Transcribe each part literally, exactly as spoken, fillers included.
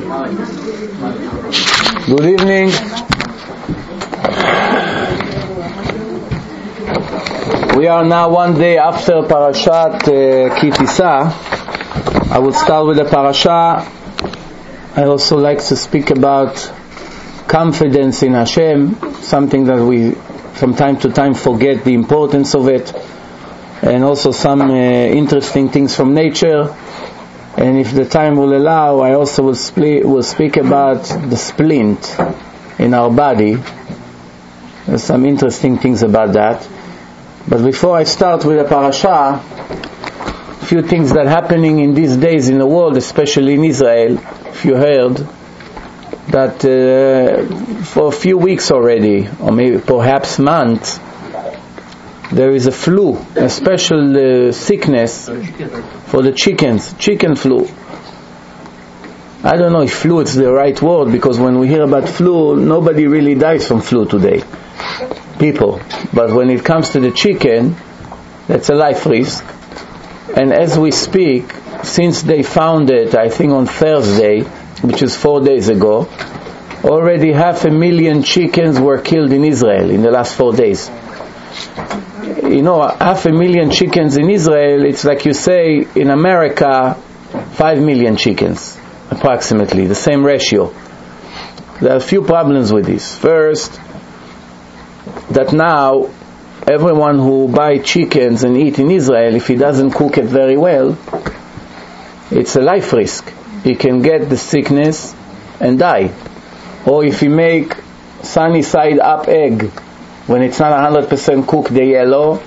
Good evening. We are now one day after Parashat uh, Ki Tisa. I will start with the parasha. I also like to speak about confidence in Hashem, something that we from time to time forget the importance of it, and also some uh, interesting things from nature. And if the time will allow, I also will, split, will speak about the splint in our body. There's some interesting things about that. But before I start with the parasha, a few things that are happening in these days in the world, especially in Israel. If you heard that uh, for a few weeks already, or maybe perhaps months, there is a flu, a special uh, sickness for the chickens, chicken flu. I don't know if flu is the right word, because when we hear about flu, nobody really dies from flu today, people. But when it comes to the chicken, that's a life risk. And as we speak, since they found it, I think on Thursday, which is four days ago, already half a million chickens were killed in Israel in the last four days. You know, half a million chickens in Israel, it's like you say, in America, five million chickens, approximately, the same ratio. There are a few problems with this. First, that now, everyone who buy chickens and eat in Israel, if he doesn't cook it very well, it's a life risk. He can get the sickness and die. Or if he make sunny side up egg, when it's not one hundred percent cooked, the yellow,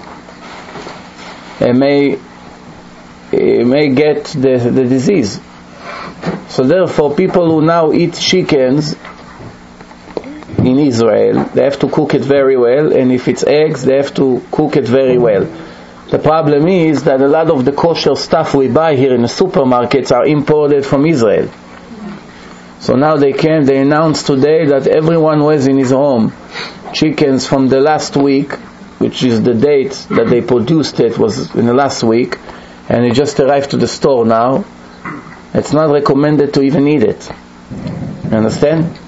it may, it may get the, the disease. So therefore, people who now eat chickens in Israel, they have to cook it very well, and if it's eggs, they have to cook it very well. The problem is that a lot of the kosher stuff we buy here in the supermarkets are imported from Israel. So now they can, they announced today that everyone who has in his home chickens from the last week, which is the date that they produced it, was in the last week, and it just arrived to the store now, it's not recommended to even eat it. You understand?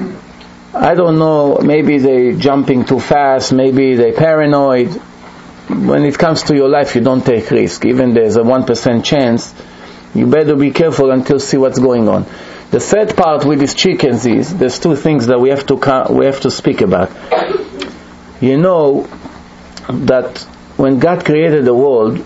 I don't know, maybe they jumping too fast, maybe they paranoid. When it comes to your life, you don't take risk. Even there's a one percent chance, you better be careful until see what's going on. The third part with these chickens is, there's two things that we have to we have to speak about. You know that when God created the world,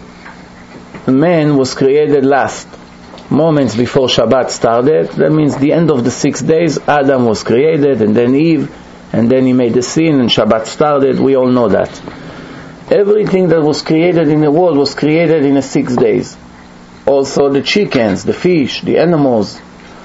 man was created last, moments before Shabbat started. That means the end of the six days, Adam was created, and then Eve, and then he made the sin, and Shabbat started. We all know that. Everything that was created in the world was created in the six days. Also the chickens, the fish, the animals.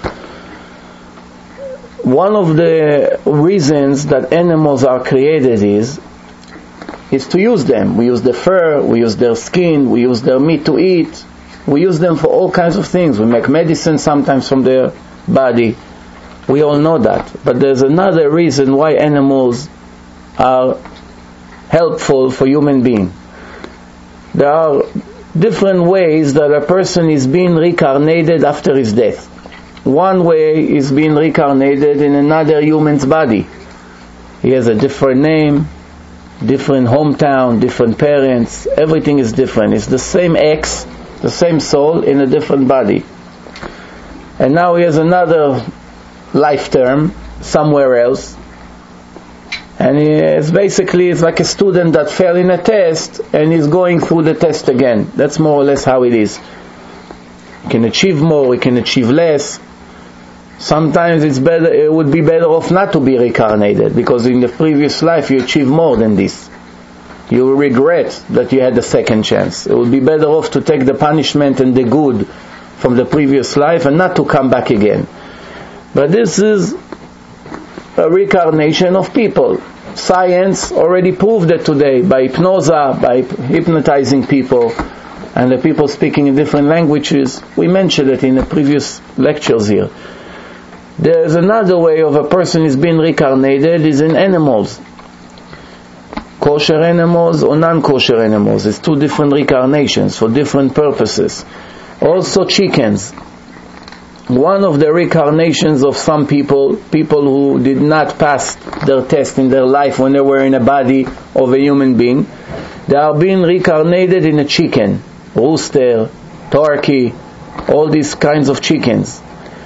One of the reasons that animals are created is is to use them. We use the fur, we use their skin, we use their meat to eat. We use them for all kinds of things. We make medicine sometimes from their body. We all know that. But there's another reason why animals are helpful for human being. There are different ways that a person is being reincarnated after his death. One way is being reincarnated in another human's body. He has a different name, different hometown, different parents. Everything is different. It's the same ex, the same soul in a different body. And now he has another life term somewhere else. And he is basically, it's like a student that failed in a test and is going through the test again. That's more or less how it is. You can achieve more, you can achieve less. Sometimes it's better, it would be better off not to be reincarnated, because in the previous life you achieved more than this. You will regret that you had a second chance. It would be better off to take the punishment and the good from the previous life and not to come back again. But this is a reincarnation of people. Science already proved it today by hypnosis, by hypnotizing people, and the people speaking in different languages. We mentioned it in the previous lectures here. There is another way of a person is being reincarnated, is in animals. Kosher animals or non-kosher animals. It's two different reincarnations for different purposes. Also chickens. one of the reincarnations of some people, people who did not pass their test in their life when they were in a body of a human being, they are being reincarnated in a chicken, rooster, turkey, all these kinds of chickens.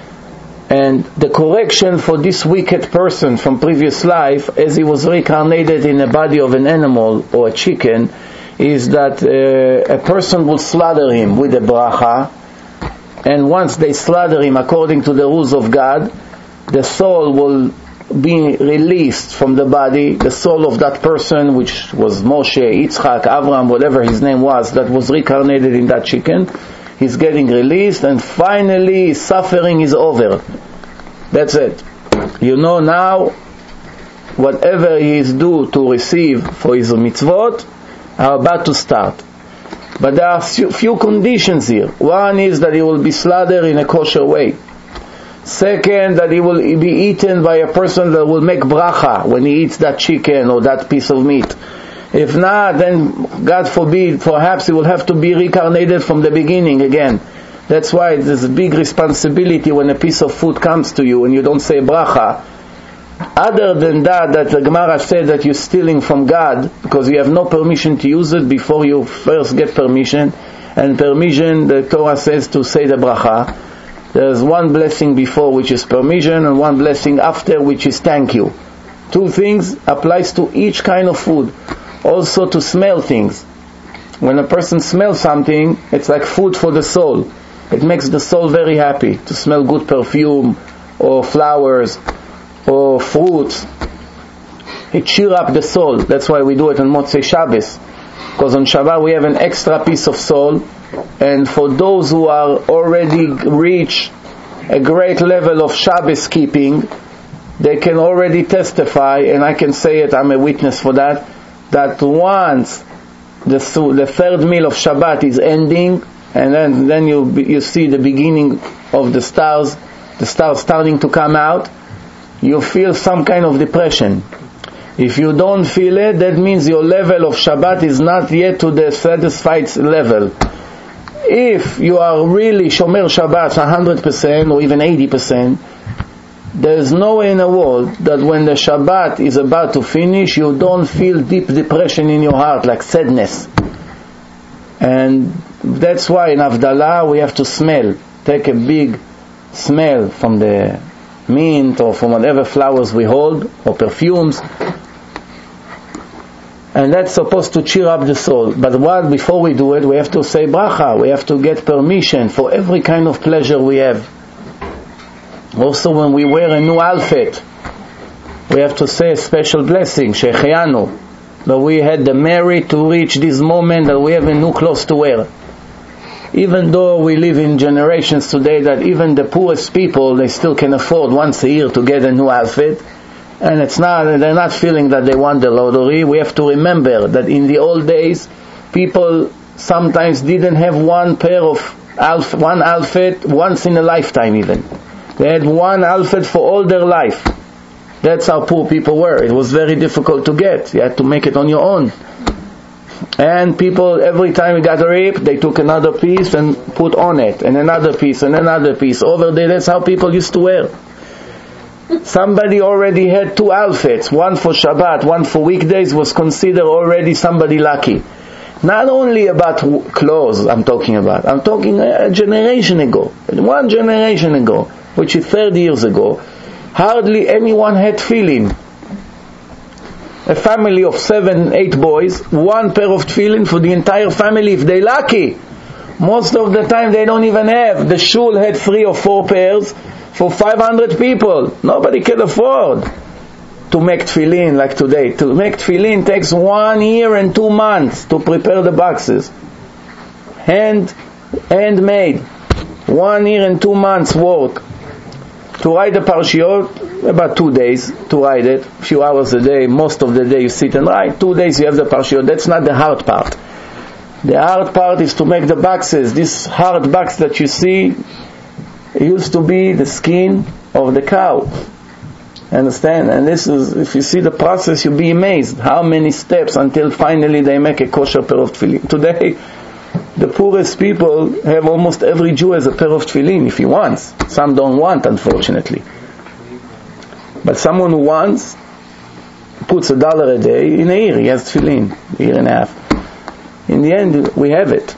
And the correction for this wicked person from previous life, as he was reincarnated in a body of an animal or a chicken, is that uh, a person will slaughter him with a bracha, and once they slaughter him according to the rules of God, the soul will be released from the body, the soul of that person, which was Moshe, Yitzchak, Abraham, whatever his name was, that was reincarnated in that chicken. He's getting released, and finally his suffering is over. That's it. You know now, whatever he is due to receive for his mitzvot are about to start. But there are few conditions here. One is that he will be slaughtered in a kosher way. Second, that he will be eaten by a person that will make bracha when he eats that chicken or that piece of meat. If not, then God forbid, perhaps he will have to be reincarnated from the beginning again. That's why there's a big responsibility when a piece of food comes to you and you don't say bracha. Other than that, that the Gemara said that you're stealing from God because you have no permission to use it before you first get permission. And permission, the Torah says to say the bracha. There's one blessing before which is permission and one blessing after which is thank you. Two things applies to each kind of food. Also to smell things. When a person smells something, it's like food for the soul. It makes the soul very happy to smell good perfume or flowers or fruits. It cheers up the soul. That's why we do it on Motzei Shabbos. Because on Shabbat we have an extra piece of soul, and for those who are already reach a great level of Shabbos keeping, they can already testify, and I can say it, I'm a witness for that, that once the, the third meal of Shabbat is ending, and then, then you you see the beginning of the stars, the stars starting to come out, you feel some kind of depression. If you don't feel it, that means your level of Shabbat is not yet to the satisfied level. If you are really Shomer Shabbat one hundred percent or even eighty percent, there is no way in the world that when the Shabbat is about to finish, you don't feel deep depression in your heart, like sadness. And that's why in Havdalah we have to smell. Take a big smell from the mint or from whatever flowers we hold, or perfumes. And that's supposed to cheer up the soul. But what, before we do it, we have to say bracha. We have to get permission for every kind of pleasure we have. Also, when we wear a new outfit, we have to say a special blessing, Shehecheyanu, that we had the merit to reach this moment that we have a new clothes to wear. Even though we live in generations today that even the poorest people, they still can afford once a year to get a new outfit, and it's not, they're not feeling that they want the lottery. We have to remember that in the old days, people sometimes didn't have one pair of outf- one outfit once in a lifetime even. They had one outfit for all their life. That's how poor people were. It was very difficult to get. You had to make it on your own. And people, every time it got ripped, they took another piece and put on it, and another piece, and another piece. Over there, that's how people used to wear. Somebody already had two outfits, one for Shabbat, one for weekdays, was considered already somebody lucky. Not only about clothes I'm talking about, I'm talking a generation ago, one generation ago, which is thirty years ago, hardly anyone had tefillin. A family of seven, eight boys, one pair of tefillin for the entire family if they're lucky. Most of the time they don't even have. The shul had three or four pairs for five hundred people. Nobody can afford to make tefillin like today. To make tefillin takes one year and two months to prepare the boxes. Hand, handmade. One year and two months work. To write the parashiot, about two days to write it, a few hours a day, most of the day you sit and write, two days you have the parashiot. That's not the hard part. The hard part is to make the boxes. This hard box that you see, it used to be the skin of the cow. Understand? And this is, if you see the process, you'll be amazed how many steps until finally they make a kosher pair of tefillin. Today, The poorest people have almost every Jew has a pair of tefillin if he wants. Some don't want, unfortunately. But someone who wants puts a dollar a day in a year. He has tefillin, a year and a half. In the end, we have it.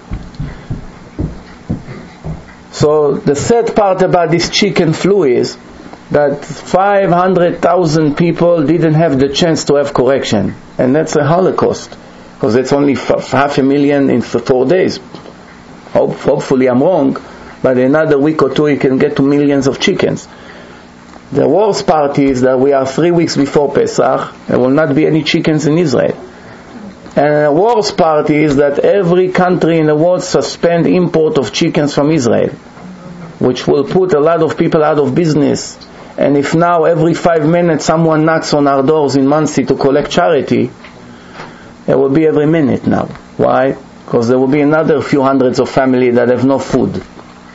So the sad part about this chicken flu is that five hundred thousand people didn't have the chance to have correction. And that's a Holocaust. Because it's only f- half a million in f- four days. Hope, hopefully I'm wrong, but in another week or two you can get to millions of chickens. The worst part is that we are three weeks before Pesach, there will not be any chickens in Israel. And the worst part is that every country in the world suspend import of chickens from Israel, which will put a lot of people out of business. And if now every five minutes someone knocks on our doors in Monsey to collect charity, it will be every minute now. Why? Because there will be another few hundreds of families that have no food.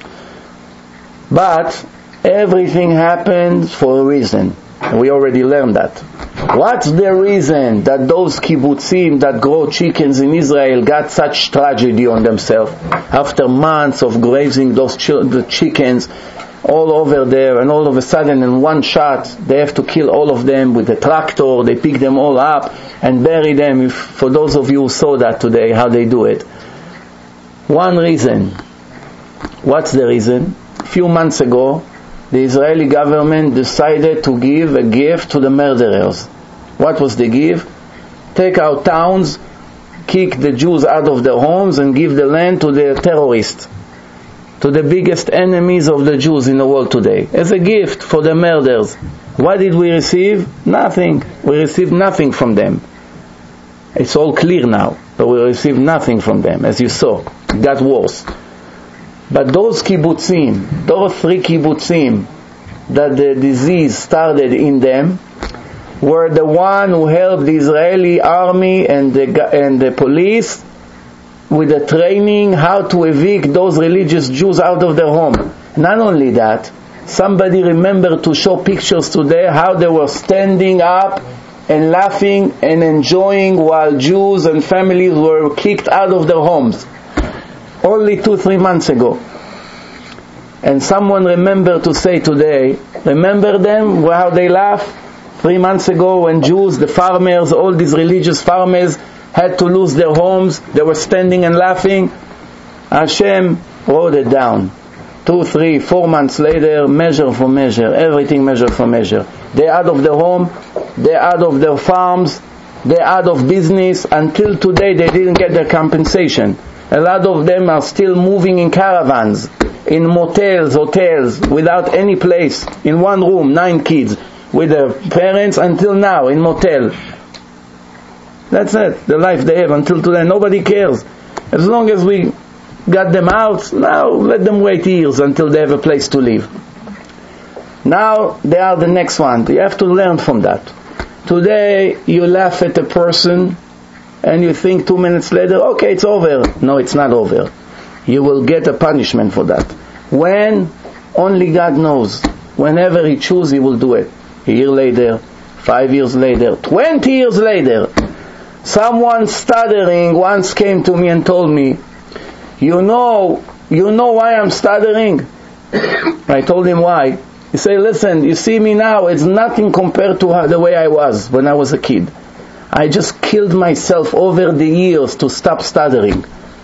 But everything happens for a reason. And we already learned that. What's the reason that those kibbutzim that grow chickens in Israel got such tragedy on themselves after months of grazing those ch- the chickens all over there, and all of a sudden in one shot they have to kill all of them with a tractor? They pick them all up and bury them. If, for those of you who saw that today, how they do it. One reason. What's the reason? A few months ago, the Israeli government decided to give a gift to the murderers. What was the gift? Take out towns, kick the Jews out of their homes, and give the land to the terrorists, to the biggest enemies of the Jews in the world today, as a gift for the murders. What did we receive? Nothing. We received nothing from them. It's all clear now, but we received nothing from them, as you saw. It got worse. But those kibbutzim, those three kibbutzim that the disease started in them, were the one who helped the Israeli army and the, and the police with the training how to evict those religious Jews out of their home. Not only that, somebody remembered to show pictures today how they were standing up and laughing and enjoying while Jews and families were kicked out of their homes. Only two, three months ago. And someone remembered to say today, remember them, how they laugh? Three months ago when Jews, the farmers, all these religious farmers had to lose their homes, they were standing and laughing. Hashem wrote it down. Two, three, four months later, measure for measure, everything measure for measure. They're out of their home, they're out of their farms, they're out of business. Until today they didn't get their compensation. A lot of them are still moving in caravans, in motels, hotels, without any place, in one room, nine kids, with their parents until now, in motel. That's it, the life they have until today. Nobody cares. As long as we got them out, now let them wait years until they have a place to live. Now they are the next one. You have to learn from that. Today you laugh at a person and you think two minutes later, okay, it's over. No, it's not over. You will get a punishment for that. When? Only God knows. Whenever He chooses, He will do it. A year later, five years later, twenty years later. Someone stuttering once came to me and told me, you know, you know why I'm stuttering? I told him why. He said, listen, you see me now, it's nothing compared to the way I was when I was a kid. I just killed myself over the years to stop stuttering.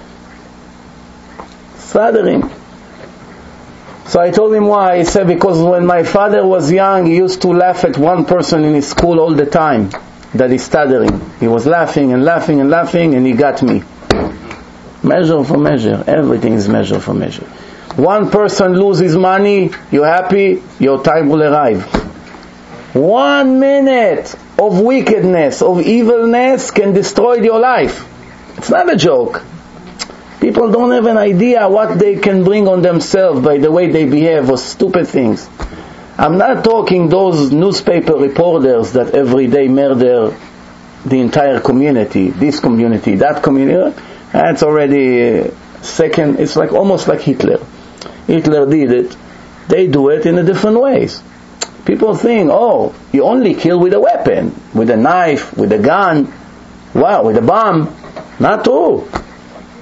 Stuttering. So I told him why. He said, because when my father was young, he used to laugh at one person in his school all the time, that he's stuttering. He was laughing and laughing and laughing, and he got me. Measure for measure. Everything is measure for measure. One person loses money, you're happy, your time will arrive. One minute of wickedness, of evilness can destroy your life. It's not a joke. People don't have an idea what they can bring on themselves by the way they behave or stupid things. I'm not talking those newspaper reporters that every day murder the entire community, this community, that community. That's already second, it's like almost like Hitler. Hitler did it. They do it in a different ways. People think, oh, you only kill with a weapon, with a knife, with a gun, wow, with a bomb. Not true.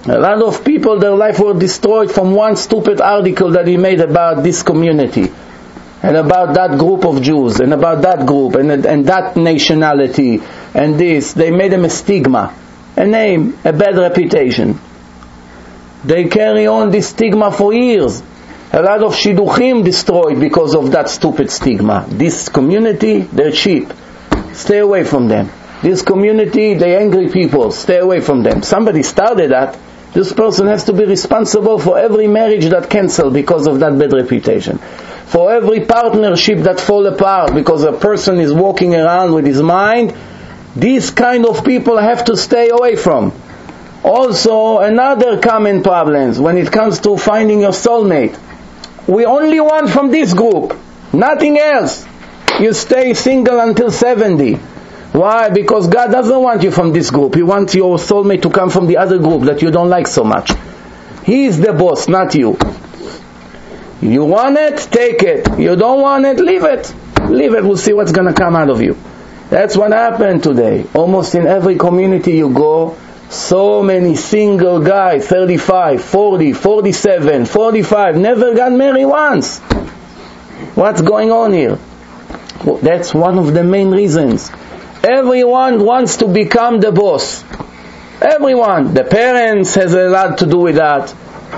A lot of people, their life were destroyed from one stupid article that he made about this community, and about that group of Jews, and about that group, and, and that nationality, and this. They made them a stigma, a name, a bad reputation. They carry on this stigma for years. A lot of shidduchim destroyed because of that stupid stigma. This community, they're cheap. Stay away from them. This community, they angry people. Stay away from them. Somebody started that. This person has to be responsible for every marriage that cancels because of that bad reputation. For every partnership that fall apart because a person is walking around with his mind. These kind of people have to stay away from. Also, another common problem when it comes to finding your soulmate. We only want from this group, nothing else. You stay single until seventy. Why? Because God doesn't want you from this group. He wants your soulmate to come from the other group that you don't like so much. He is the boss, not you. You want it, take it. You don't want it, leave it. Leave it, we'll see what's going to come out of you. That's what happened today. Almost in every community you go, so many single guys, thirty-five, forty, forty-seven, forty-five, never got married once. What's going on here? Well, that's one of the main reasons. Everyone wants to become the boss. Everyone. The parents has a lot to do with that.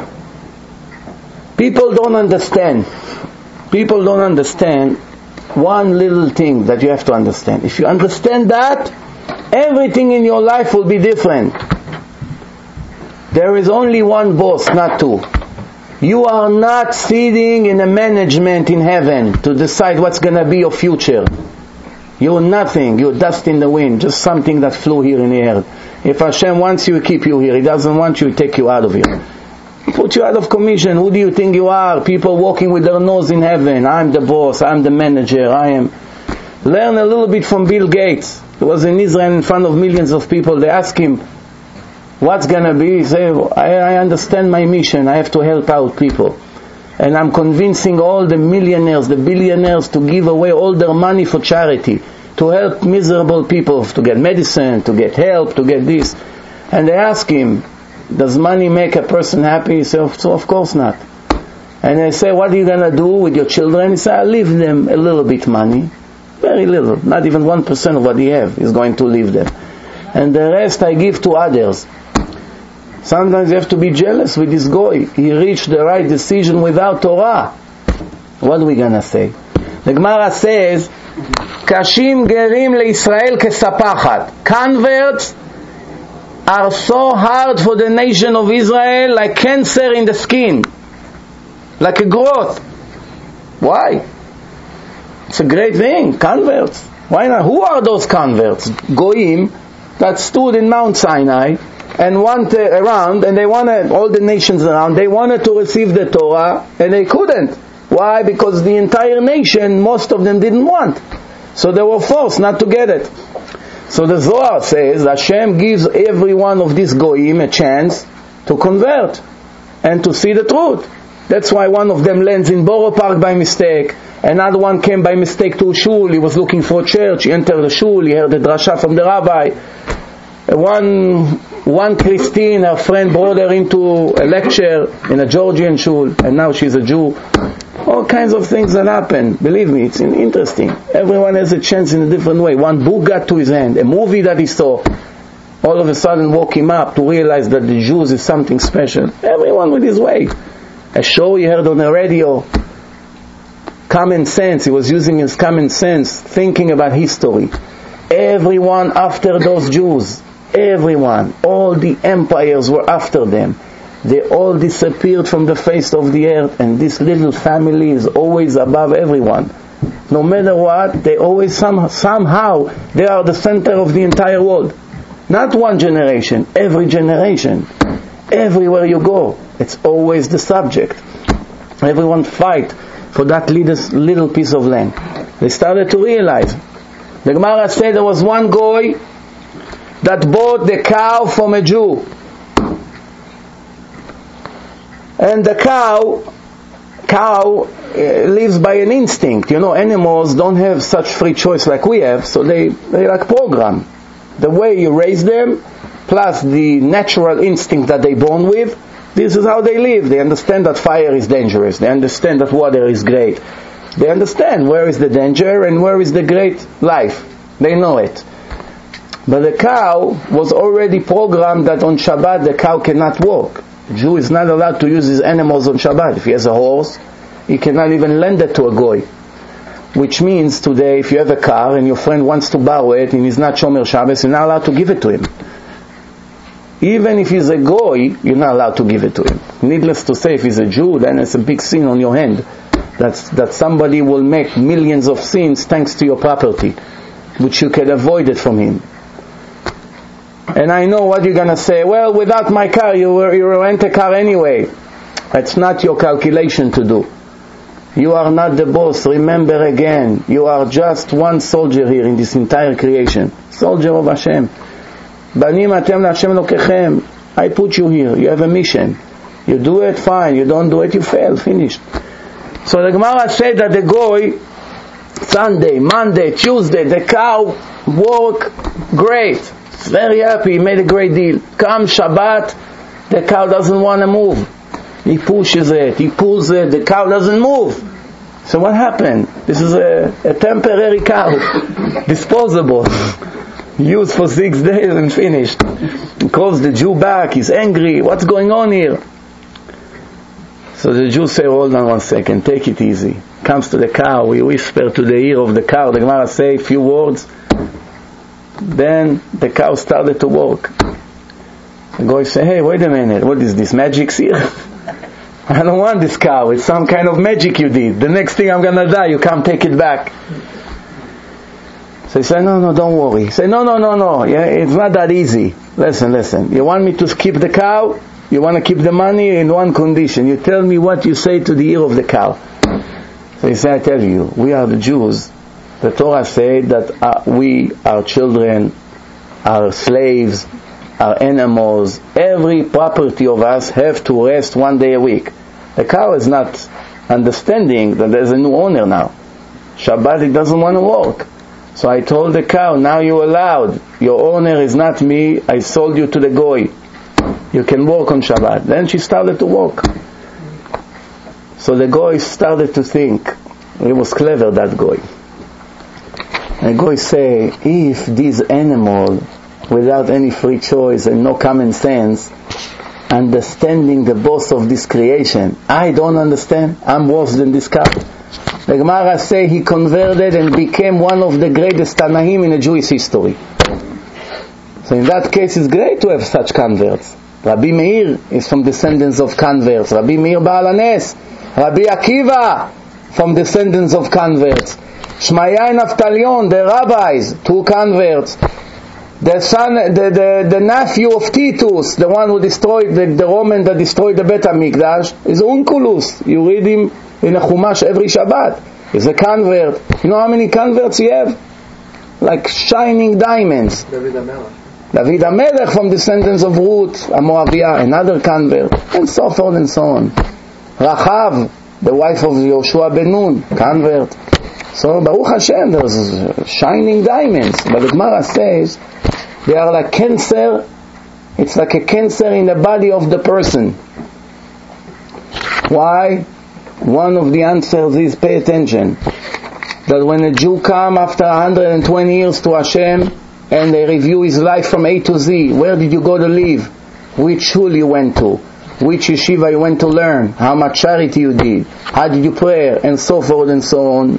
People don't understand. People don't understand one little thing that you have to understand. If you understand that, everything in your life will be different. There is only one boss, not two. You are not sitting in a management in heaven to decide what's going to be your future. You're nothing. You're dust in the wind. Just something that flew here in the air. If Hashem wants you, He keep you here. He doesn't want you, He take you out of here. He put you out of commission. Who do you think you are? People walking with their nose in heaven. I'm the boss. I'm the manager. I am. Learn a little bit from Bill Gates. He was in Israel in front of millions of people. They asked him, what's going to be? He said, I, I understand my mission. I have to help out people. And I'm convincing all the millionaires, the billionaires to give away all their money for charity, to help miserable people, to get medicine, to get help, to get this. And they ask him, does money make a person happy? He said, so of course not. And they say, what are you going to do with your children? He said, I'll leave them a little bit money. Very little. Not even one percent of what he have is going to leave them. And the rest I give to others. Sometimes you have to be jealous with this guy. He reached the right decision without Torah. What are we going to say? The Gemara says, Kashim gerim leIsrael kesapachat. Converts are so hard for the nation of Israel like cancer in the skin. Like a growth. Why? It's a great thing. Converts. Why not? Who are those converts? Goyim that stood in Mount Sinai and wanted around, and they wanted, all the nations around, they wanted to receive the Torah, and they couldn't. Why? Because the entire nation, most of them didn't want. So they were forced not to get it. So the Zohar says, Hashem gives every one of these goyim a chance to convert and to see the truth. That's why one of them lands in Borough Park by mistake. Another one came by mistake to a shul. He was looking for a church. He entered the shul. He heard the drasha from the rabbi. One one Christine, her friend, brought her into a lecture in a Georgian shul, and now she's a Jew. All kinds of things that happen. Believe me, it's interesting. Everyone has a chance in a different way. One book got to his hand, a movie that he saw, all of a sudden woke him up to realize that the Jews is something special. Everyone with his way. A show he heard on the radio. Common sense, he was using his common sense, thinking about history. Everyone after those Jews. Everyone, all the empires were after them. They all disappeared from the face of the earth, and this little family is always above everyone. No matter what, they always some, somehow they are the center of the entire world. Not one generation, every generation. Everywhere you go, it's always the subject. Everyone fight for that little, little piece of land. They started to realize. The Gemara said there was one guy that bought the cow from a Jew. And the cow, cow uh, lives by an instinct. You know, animals don't have such free choice like we have, so they, they like program. The way you raise them, plus the natural instinct that they're born with, this is how they live. They understand that fire is dangerous. They understand that water is great. They understand where is the danger and where is the great life. They know it. But the cow was already programmed that on Shabbat the cow cannot walk. A Jew is not allowed to use his animals on Shabbat. If he has a horse, he cannot even lend it to a goy. Which means today, if you have a car and your friend wants to borrow it and he's not Shomer Shabbos, you're not allowed to give it to him. Even if he's a goy, you're not allowed to give it to him. Needless to say, if he's a Jew, then it's a big sin on your hand. That's, that somebody will make millions of sins thanks to your property, which you can avoid it from him. And I know what you're going to say. Well, without my car, you, you rent a car anyway. It's not your calculation to do. You are not the boss. Remember again, you are just one soldier here in this entire creation. Soldier of Hashem. Banim atem laHashem Elokechem. I put you here. You have a mission. You do it, fine. You don't do it, you fail. Finished. So the Gemara said that the goy, Sunday, Monday, Tuesday, the cow work great. Very happy. He made a great deal. Come Shabbat, the cow doesn't want to move. He pushes it, he pulls it, the cow doesn't move. So what happened? This is a, a temporary cow, disposable, used for six days and finished. He calls the Jew back, he's angry, what's going on here? So the Jew say, hold on one second, take it easy. Comes to the cow, he whisper to the ear of the cow, the Gemara say a few words, then the cow started to walk. The guy say, hey, wait a minute, what is this, magic's here? I don't want this cow. It's some kind of magic you did. The next thing I'm going to die, you come take it back. So he said, no, no, don't worry. He said, no, no, no, no. Yeah, it's not that easy. Listen, listen. You want me to keep the cow? You want to keep the money in one condition. You tell me what you say to the ear of the cow. So he said, I tell you, we are the Jews. The Torah said that uh, we, our children, our slaves, our animals, every property of us have to rest one day a week. The cow is not understanding that there's a new owner now. Shabbat it doesn't want to work. So I told the cow, now you're allowed. Your owner is not me. I sold you to the goy. You can work on Shabbat. Then she started to walk. So the goy started to think. He was clever, that goy. The goy say, if this animal, without any free choice and no common sense, understanding the boss of this creation, I don't understand, I'm worse than this cow. The Gemara say he converted and became one of the greatest Tanaim in the Jewish history. So in that case it's great to have such converts. Rabbi Meir is from descendants of converts. Rabbi Meir Baal HaNes. Rabbi Akiva from descendants of converts. Shmaya and Naftalion, the rabbis, two converts. The son, the, the, the nephew of Titus, the one who destroyed, the, the Roman that destroyed the Bet HaMikdash, is Onkelos. You read him in a Chumash every Shabbat. He's a convert. You know how many converts he have? Like shining diamonds. David HaMelech. David HaMelech from descendants of Ruth, a Moabiyah, another convert, and so forth and so on. Rachav, the wife of Yoshua ben Nun, convert. So Baruch Hashem, there's shining diamonds. But the Gemara says, they are like cancer. It's like a cancer in the body of the person. Why? One of the answers is, pay attention, that when a Jew come after one hundred twenty years to Hashem and they review his life from A to Z, where did you go to live? Which shul you went to? Which yeshiva you went to learn? How much charity you did? How did you pray? And so forth and so on.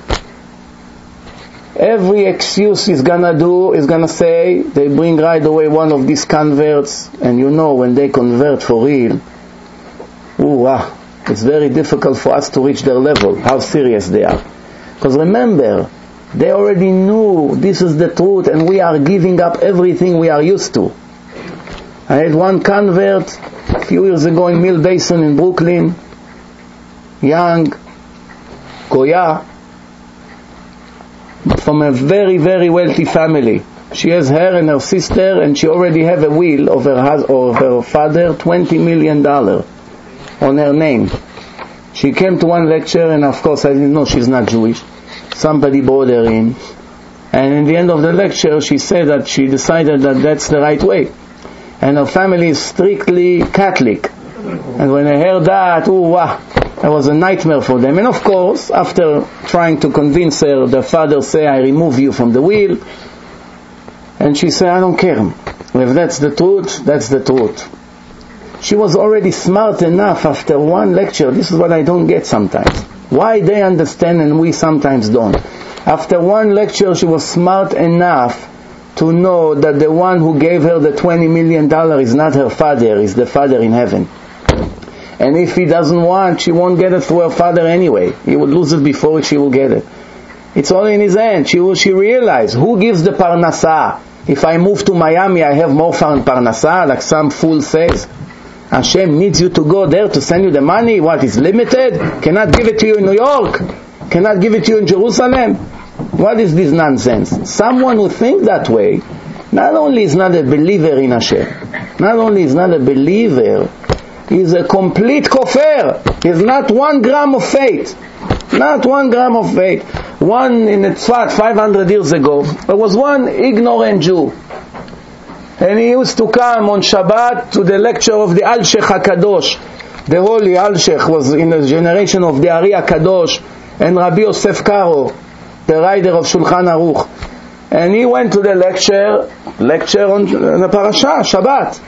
Every excuse he's gonna do is gonna say, they bring right away one of these converts, and you know when they convert for real, ooh, ah, it's very difficult for us to reach their level, how serious they are. Because remember, they already knew this is the truth and we are giving up everything we are used to. I had one convert a few years ago in Mill Basin in Brooklyn, young, Goya, from a very, very wealthy family. She has her and her sister, and she already have a will of her hus- or her father, twenty million dollars on her name. She came to one lecture, and of course I didn't know she's not Jewish. Somebody brought her in, and in the end of the lecture she said that she decided that that's the right way. and her family is strictly Catholic. And when I heard that, ooh, wow, it was a nightmare for them. And of course, after trying to convince her, the father said, I remove you from the will. And she said, I don't care. If that's the truth, that's the truth. She was already smart enough after one lecture. This is what I don't get sometimes. Why they understand and we sometimes don't. After one lecture, she was smart enough to know that the one who gave her the twenty million dollars is not her father, is the Father in heaven. And if he doesn't want, she won't get it through her father anyway. He would lose it before she will get it. It's all in his hand. She will, she realized, who gives the parnasah? If I move to Miami, I have more parnasah, like some fool says. Hashem needs you to go there to send you the money. What, is limited? Cannot give it to you in New York? Cannot give it to you in Jerusalem? What is this nonsense? Someone who thinks that way, not only is not a believer in Hashem, not only is not a believer, he is a complete kofar. He has not one gram of faith. Not one gram of faith. One in Tzfat five hundred years ago, there was one ignorant Jew. And he used to come on Shabbat to the lecture of the Al-Sheikh HaKadosh. The holy Al-Sheikh was in the generation of the Ari HaKadosh and Rabbi Yosef Karo, the writer of Shulchan Aruch. And he went to the lecture, lecture on the parasha, Shabbat.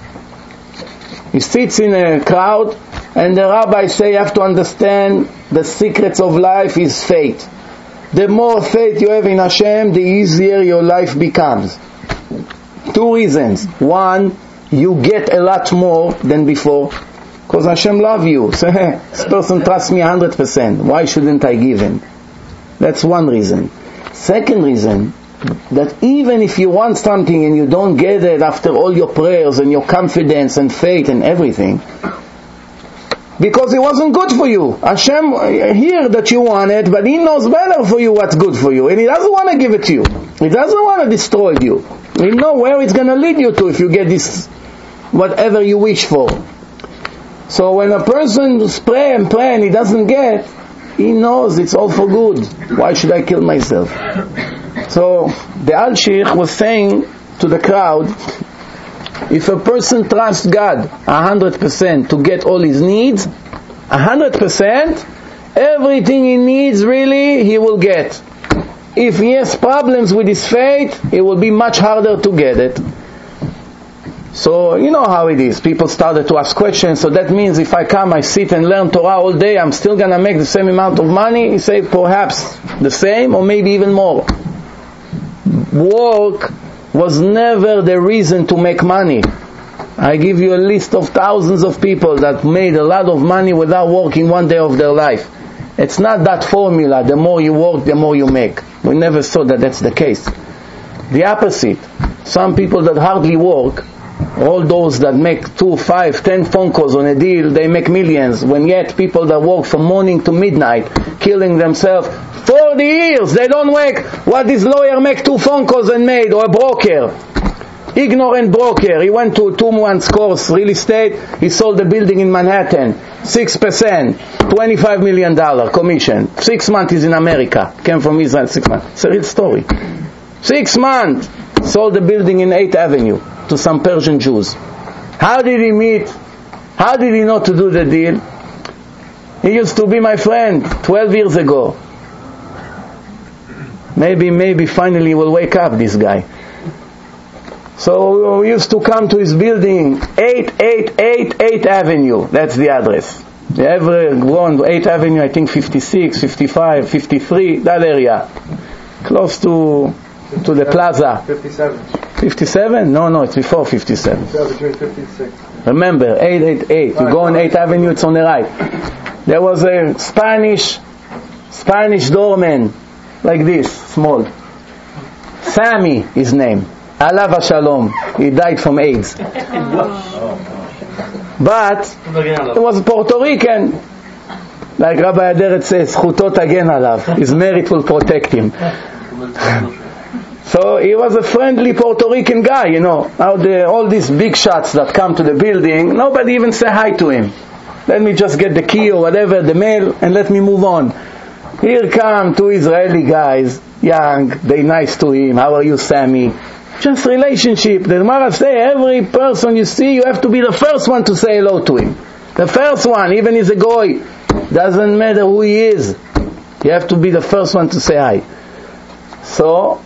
He sits in a crowd and the rabbi say, you have to understand the secrets of life is faith. The more faith you have in Hashem, the easier your life becomes. Two reasons. One, you get a lot more than before. Because Hashem loves you. So, this person trusts me one hundred percent. Why shouldn't I give him? That's one reason. Second reason, that even if you want something and you don't get it after all your prayers and your confidence and faith and everything, because it wasn't good for you. Hashem hears that you want it, but He knows better for you what's good for you. And He doesn't want to give it to you. He doesn't want to destroy you. He knows where it's going to lead you to if you get this, whatever you wish for. So when a person pray and pray and he doesn't get, he knows it's all for good. Why should I kill myself? So the Al-Sheikh was saying to the crowd, if a person trusts God a hundred percent to get all his needs, a hundred percent, everything he needs really he will get. If he has problems with his faith, it will be much harder to get it. So you know how it is. People started to ask questions. So that means if I come, I sit and learn Torah all day, I'm still gonna make the same amount of money? He say perhaps the same or maybe even more. Work was never the reason to make money. I give you a list of thousands of people that made a lot of money without working one day of their life. It's not that formula, the more you work, the more you make. We never saw that that's the case. The opposite. Some people that hardly work, all those that make two, five, ten phone calls on a deal, they make millions. When yet people that work from morning to midnight, killing themselves, forty years, they don't work. What this lawyer make two phone calls and made, or a broker? Ignorant broker. He went to a two months course, real estate, he sold a building in Manhattan, six percent, twenty-five million dollars commission. Six months he's in America, came from Israel, six months. It's a real story. Six months, sold a building in eighth Avenue to some Persian Jews. How did he meet? How did he know to do the deal? He used to be my friend twelve years ago. Maybe, maybe finally will wake up, this guy. So we used to come to his building, eight eight eight eighth Avenue. That's the address. You ever go on eighth Avenue, I think fifty-six, fifty-five, fifty-three, that area. Close to to the plaza. fifty-seven. fifty-seven? No, no, it's before fifty-seven. Yeah, between fifty-six. Remember, eight eight eight. You go on eighth Avenue, it's on the right. There was a Spanish, Spanish doorman, like this, small. Sammy, his name. Alav Shalom. He died from AIDS. But he was Puerto Rican. Like Rabbi Aderet says, Chutot again alav. His merit will protect him. So he was a friendly Puerto Rican guy, you know. Now the, all these big shots that come to the building, nobody even say hi to him. Let me just get the key or whatever, the mail, and let me move on. Here come two Israeli guys, young, they nice to him. How are you, Sammy? Just relationship. The Gemara say every person you see, you have to be the first one to say hello to him. The first one, even if he's a goy, doesn't matter who he is. You have to be the first one to say hi. So,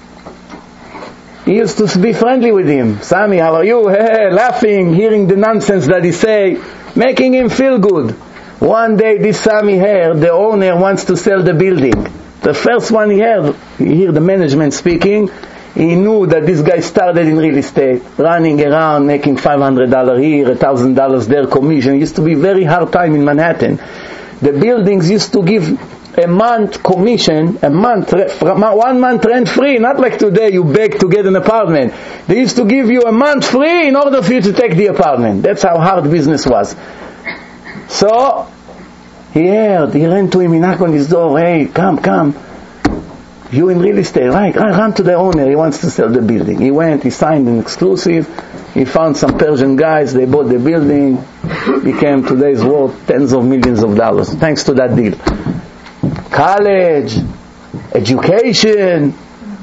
he used to be friendly with him. Sami, how are you? Hey, laughing, hearing the nonsense that he say, making him feel good. One day this Sami heard the owner wants to sell the building. The first one he heard, he heard the management speaking, he knew that this guy started in real estate, running around, making five hundred dollars here, one thousand dollars there, commission. It used to be very hard time in Manhattan. The buildings used to give a month commission, a month, one month rent free, not like today you beg to get an apartment. They used to give you a month free in order for you to take the apartment. That's how hard business was. So, he heard, he ran to him, he knocked on his door, hey, come, come. You in real estate, right? I run to the owner, he wants to sell the building. He went, he signed an exclusive, he found some Persian guys, they bought the building, became today's worth tens of millions of dollars, thanks to that deal. College, education.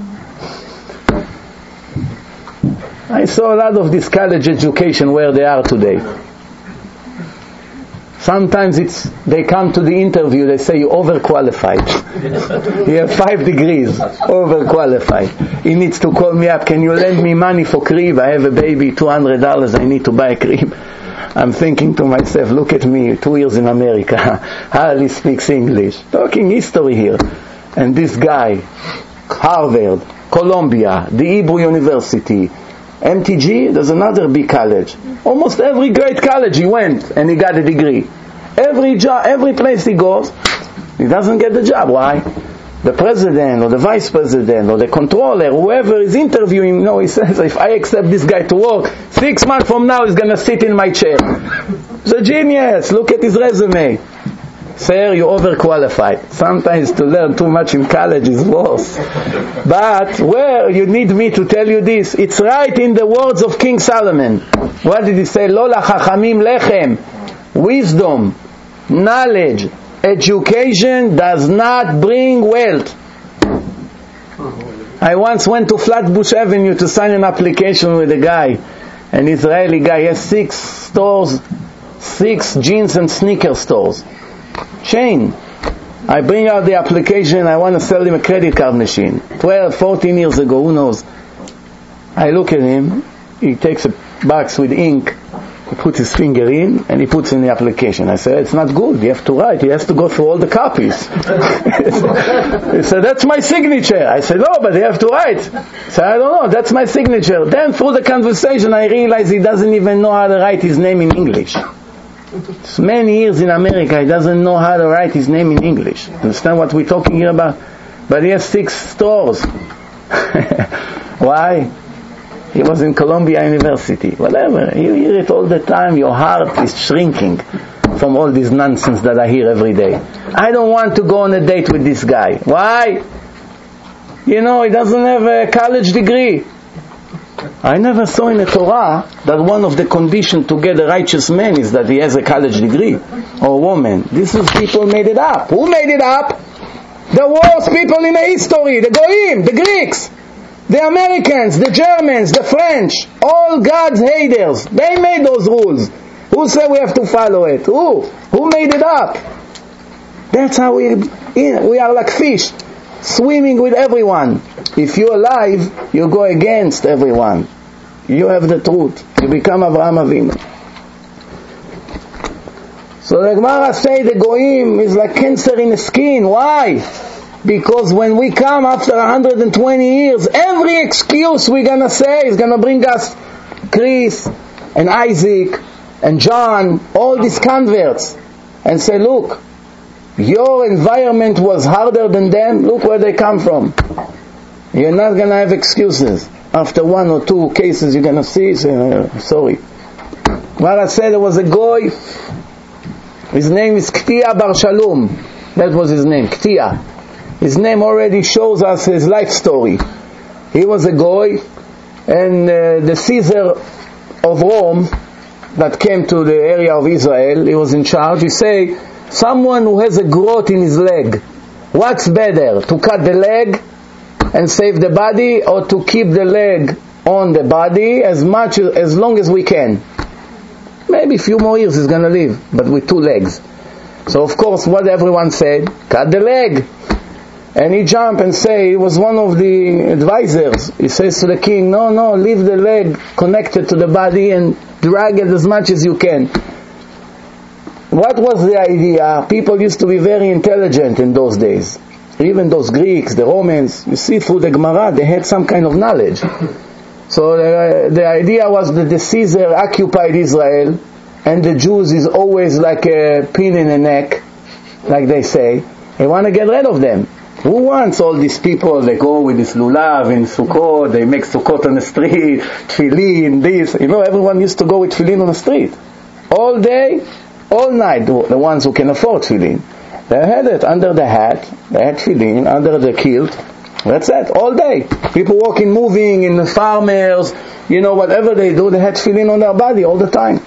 I saw a lot of this college education where they are today. Sometimes it's, they come to the interview, they say, you're overqualified. You have five degrees, overqualified. He needs to call me up, can you lend me money for crib? I have a baby, two hundred dollars, I need to buy a crib. I'm thinking to myself, look at me, two years in America, hardly speaks English. Talking history here. And this guy, Harvard, Columbia, the Hebrew University, M T G, there's another big college. Almost every great college he went and he got a degree. Every job, every place he goes, he doesn't get the job. Why? The president or the vice president or the controller, whoever is interviewing, you know, he says, if I accept this guy to work, six months from now he's going to sit in my chair. He's a genius. Look at his resume. Sir, you're overqualified. Sometimes to learn too much in college is worse. But where you need me to tell you this, it's right in the words of King Solomon. What did he say? Lo lachachamim lechem. Wisdom, knowledge, education does not bring wealth. I once went to Flatbush Avenue to sign an application with a guy, an Israeli guy. He has six stores, six jeans and sneaker stores. Chain. I bring out the application, I want to sell him a credit card machine. twelve, fourteen years ago, who knows? I look at him, he takes a box with ink, he puts his finger in, and he puts in the application. I said, it's not good, you have to write, he has to go through all the copies. He said, that's my signature. I said, no, but you have to write. He said, I don't know, that's my signature. Then through the conversation I realized he doesn't even know how to write his name in English. It's many years in America, he doesn't know how to write his name in English. Understand what we're talking here about? But he has six stores. Why? He was in Columbia University. Whatever. You hear it all the time. Your heart is shrinking from all this nonsense that I hear every day. I don't want to go on a date with this guy. Why? You know, he doesn't have a college degree. I never saw in the Torah that one of the conditions to get a righteous man is that he has a college degree or woman. This is people made it up. Who made it up? The worst people in the history, the Goyim, the Greeks, the Americans, the Germans, the French, all God's haters. They made those rules. Who said we have to follow it? Who? Who made it up? That's how we, we are like fish, swimming with everyone. If you're alive, you go against everyone. You have the truth. You become Avraham Avinu. So the Gemara say the Goyim is like cancer in the skin. Why? Because when we come after one hundred twenty years, every excuse we're going to say is going to bring us Chris and Isaac and John, all these converts, and say, look, your environment was harder than them. Look where they come from. You're not going to have excuses. After one or two cases you're going to see, say, uh, sorry. Well, I said there was a goy, his name is Ktia Bar Shalom. That was his name, Ktia. His name already shows us his life story. He was a goy, and uh, the Caesar of Rome that came to the area of Israel, he was in charge. He say, someone who has a growth in his leg, what's better, to cut the leg and save the body, or to keep the leg on the body as much as long as we can. Maybe a few more years he's going to live, but with two legs. So of course, what everyone said, cut the leg. And he jumped and say, he was one of the advisors. He says to the king, no, no, leave the leg connected to the body and drag it as much as you can. What was the idea? People used to be very intelligent in those days. Even those Greeks, the Romans, you see through the Gemara, they had some kind of knowledge. So the, the idea was that the Caesar occupied Israel, and the Jews is always like a pin in the neck, like they say. They want to get rid of them. Who wants all these people? They go with this lulav in Sukkot, they make Sukkot on the street, tefillin, this. You know, everyone used to go with tefillin on the street. All day, all night, the ones who can afford tefillin. They had it under the hat, they had tefillin, under the kilt. That's it, all day. People walking, moving, in the farmers, you know, whatever they do, they had tefillin on their body all the time.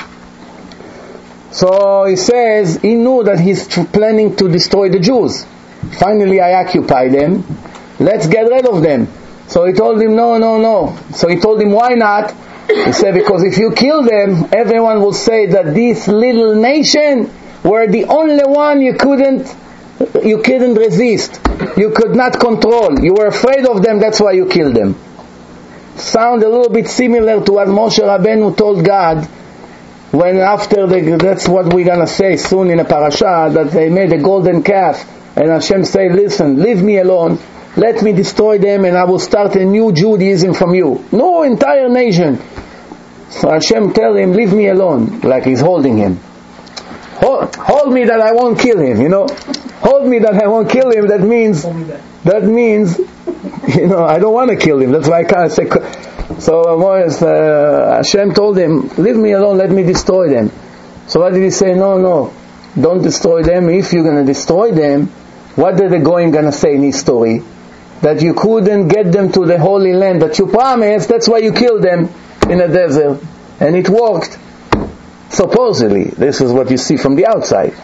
So he says, he knew that he's planning to destroy the Jews. Finally I occupy them, let's get rid of them. So he told him, no, no, no. So he told him, why not? He said, because if you kill them, everyone will say that this little nation were the only one you couldn't you couldn't resist, you could not control, you were afraid of them, that's why you killed them. Sound a little bit similar to what Moshe Rabbeinu told God when after the, that's what we're gonna say soon in a parasha, that they made a golden calf. And Hashem said, listen, leave me alone, let me destroy them and I will start a new Judaism from you. No entire nation. So Hashem tell him, leave me alone, like he's holding him. Hold, hold me that I won't kill him, you know. Hold me that I won't kill him, that means, that means, you know, I don't want to kill him, that's why I can't say. So uh, Hashem told him, leave me alone, let me destroy them. So what did he say? No, no, don't destroy them. If you're going to destroy them, what are the Goyim going to say in his story? That you couldn't get them to the Holy Land that you promised, that's why you killed them in a desert. And it worked. Supposedly. This is what you see from the outside.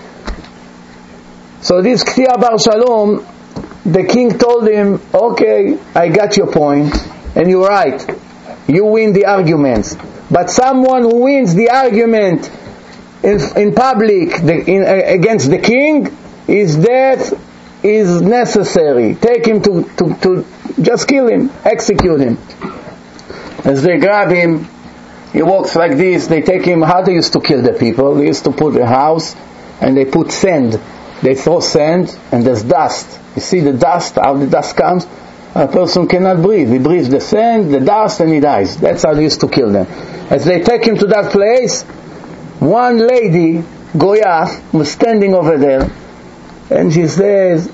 So this Ktia Bar Shalom, the king told him, okay, I got your point, and you're right. You win the arguments. But someone who wins the argument in, in public the, in, uh, against the king, his death is necessary. Take him to, to, to just kill him, execute him. As they grab him, he walks like this, they take him. How they used to kill the people? They used to put a house and they put sand. They throw sand and there's dust. You see the dust, how the dust comes? A person cannot breathe. He breathes the sand, the dust, and he dies. That's how they used to kill them. As they take him to that place, one lady, Goya, was standing over there, and she says,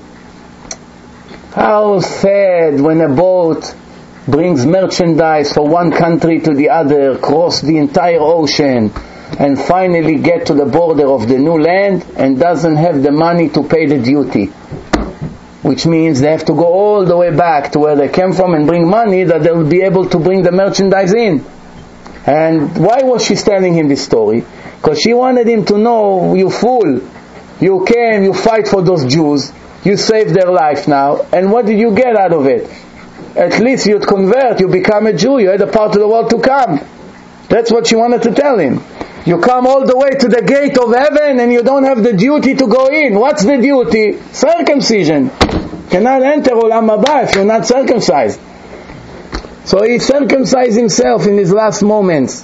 how sad when a boat brings merchandise from one country to the other, cross the entire ocean, and finally get to the border of the new land and doesn't have the money to pay the duty. Which means they have to go all the way back to where they came from and bring money that they'll be able to bring the merchandise in. And why was she telling him this story? Because she wanted him to know, you fool, you came, you fight for those Jews, you saved their life now, and what did you get out of it? At least you'd convert, you become a Jew, you had a part of the world to come. That's what she wanted to tell him. You come all the way to the gate of heaven and you don't have the duty to go in. What's the duty? Circumcision. You cannot enter Olam Haba if you're not circumcised. So he circumcised himself in his last moments.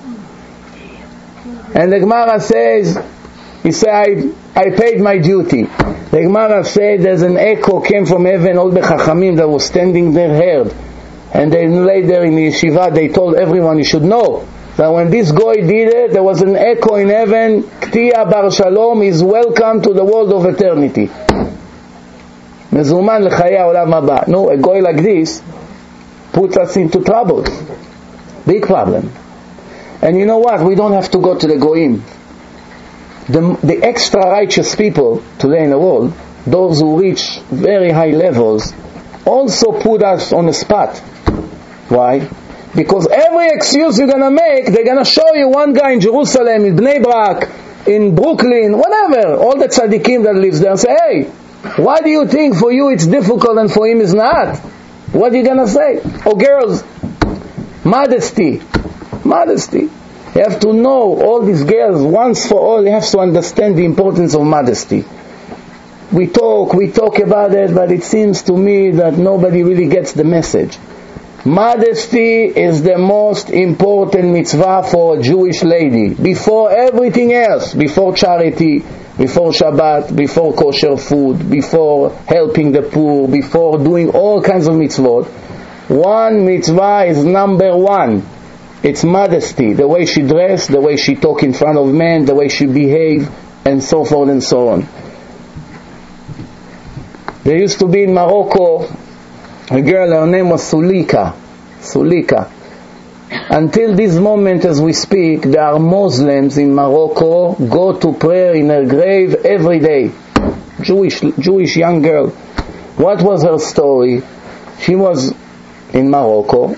And the Gemara says, he said, I, I paid my duty. The Gemara said there's an echo came from heaven, all the Chachamim that was standing there heard. And they lay there in the yeshiva, they told everyone, you should know that when this guy did it, there was an echo in heaven, Ktia Bar Shalom is welcome to the world of eternity. Mezuman l'chayei olam haba. No, a guy like this puts us into trouble. Big problem. And you know what? We don't have to go to the goyim. The, the extra righteous people today in the world, those who reach very high levels, also put us on the spot. Why? Because every excuse you're going to make, they're going to show you one guy in Jerusalem, in Bnei Brak, in Brooklyn, whatever, all the tzaddikim that lives there, and say, hey, why do you think for you it's difficult and for him it's not? What are you gonna say? Oh, girls, modesty, modesty. You have to know, all these girls, once for all, you have to understand the importance of modesty. We talk, we talk about it, but it seems to me that nobody really gets the message. Modesty is the most important mitzvah for a Jewish lady. Before everything else, before charity, before Shabbat, before kosher food, before helping the poor, before doing all kinds of mitzvot, one mitzvah is number one. It's modesty, the way she dressed, the way she talk in front of men, the way she behave, and so forth and so on. There used to be in Morocco a girl, her name was Sulika. Sulika. Until this moment as we speak, there are Muslims in Morocco go to prayer in her grave every day. Jewish, Jewish young girl. What was her story? She was in Morocco,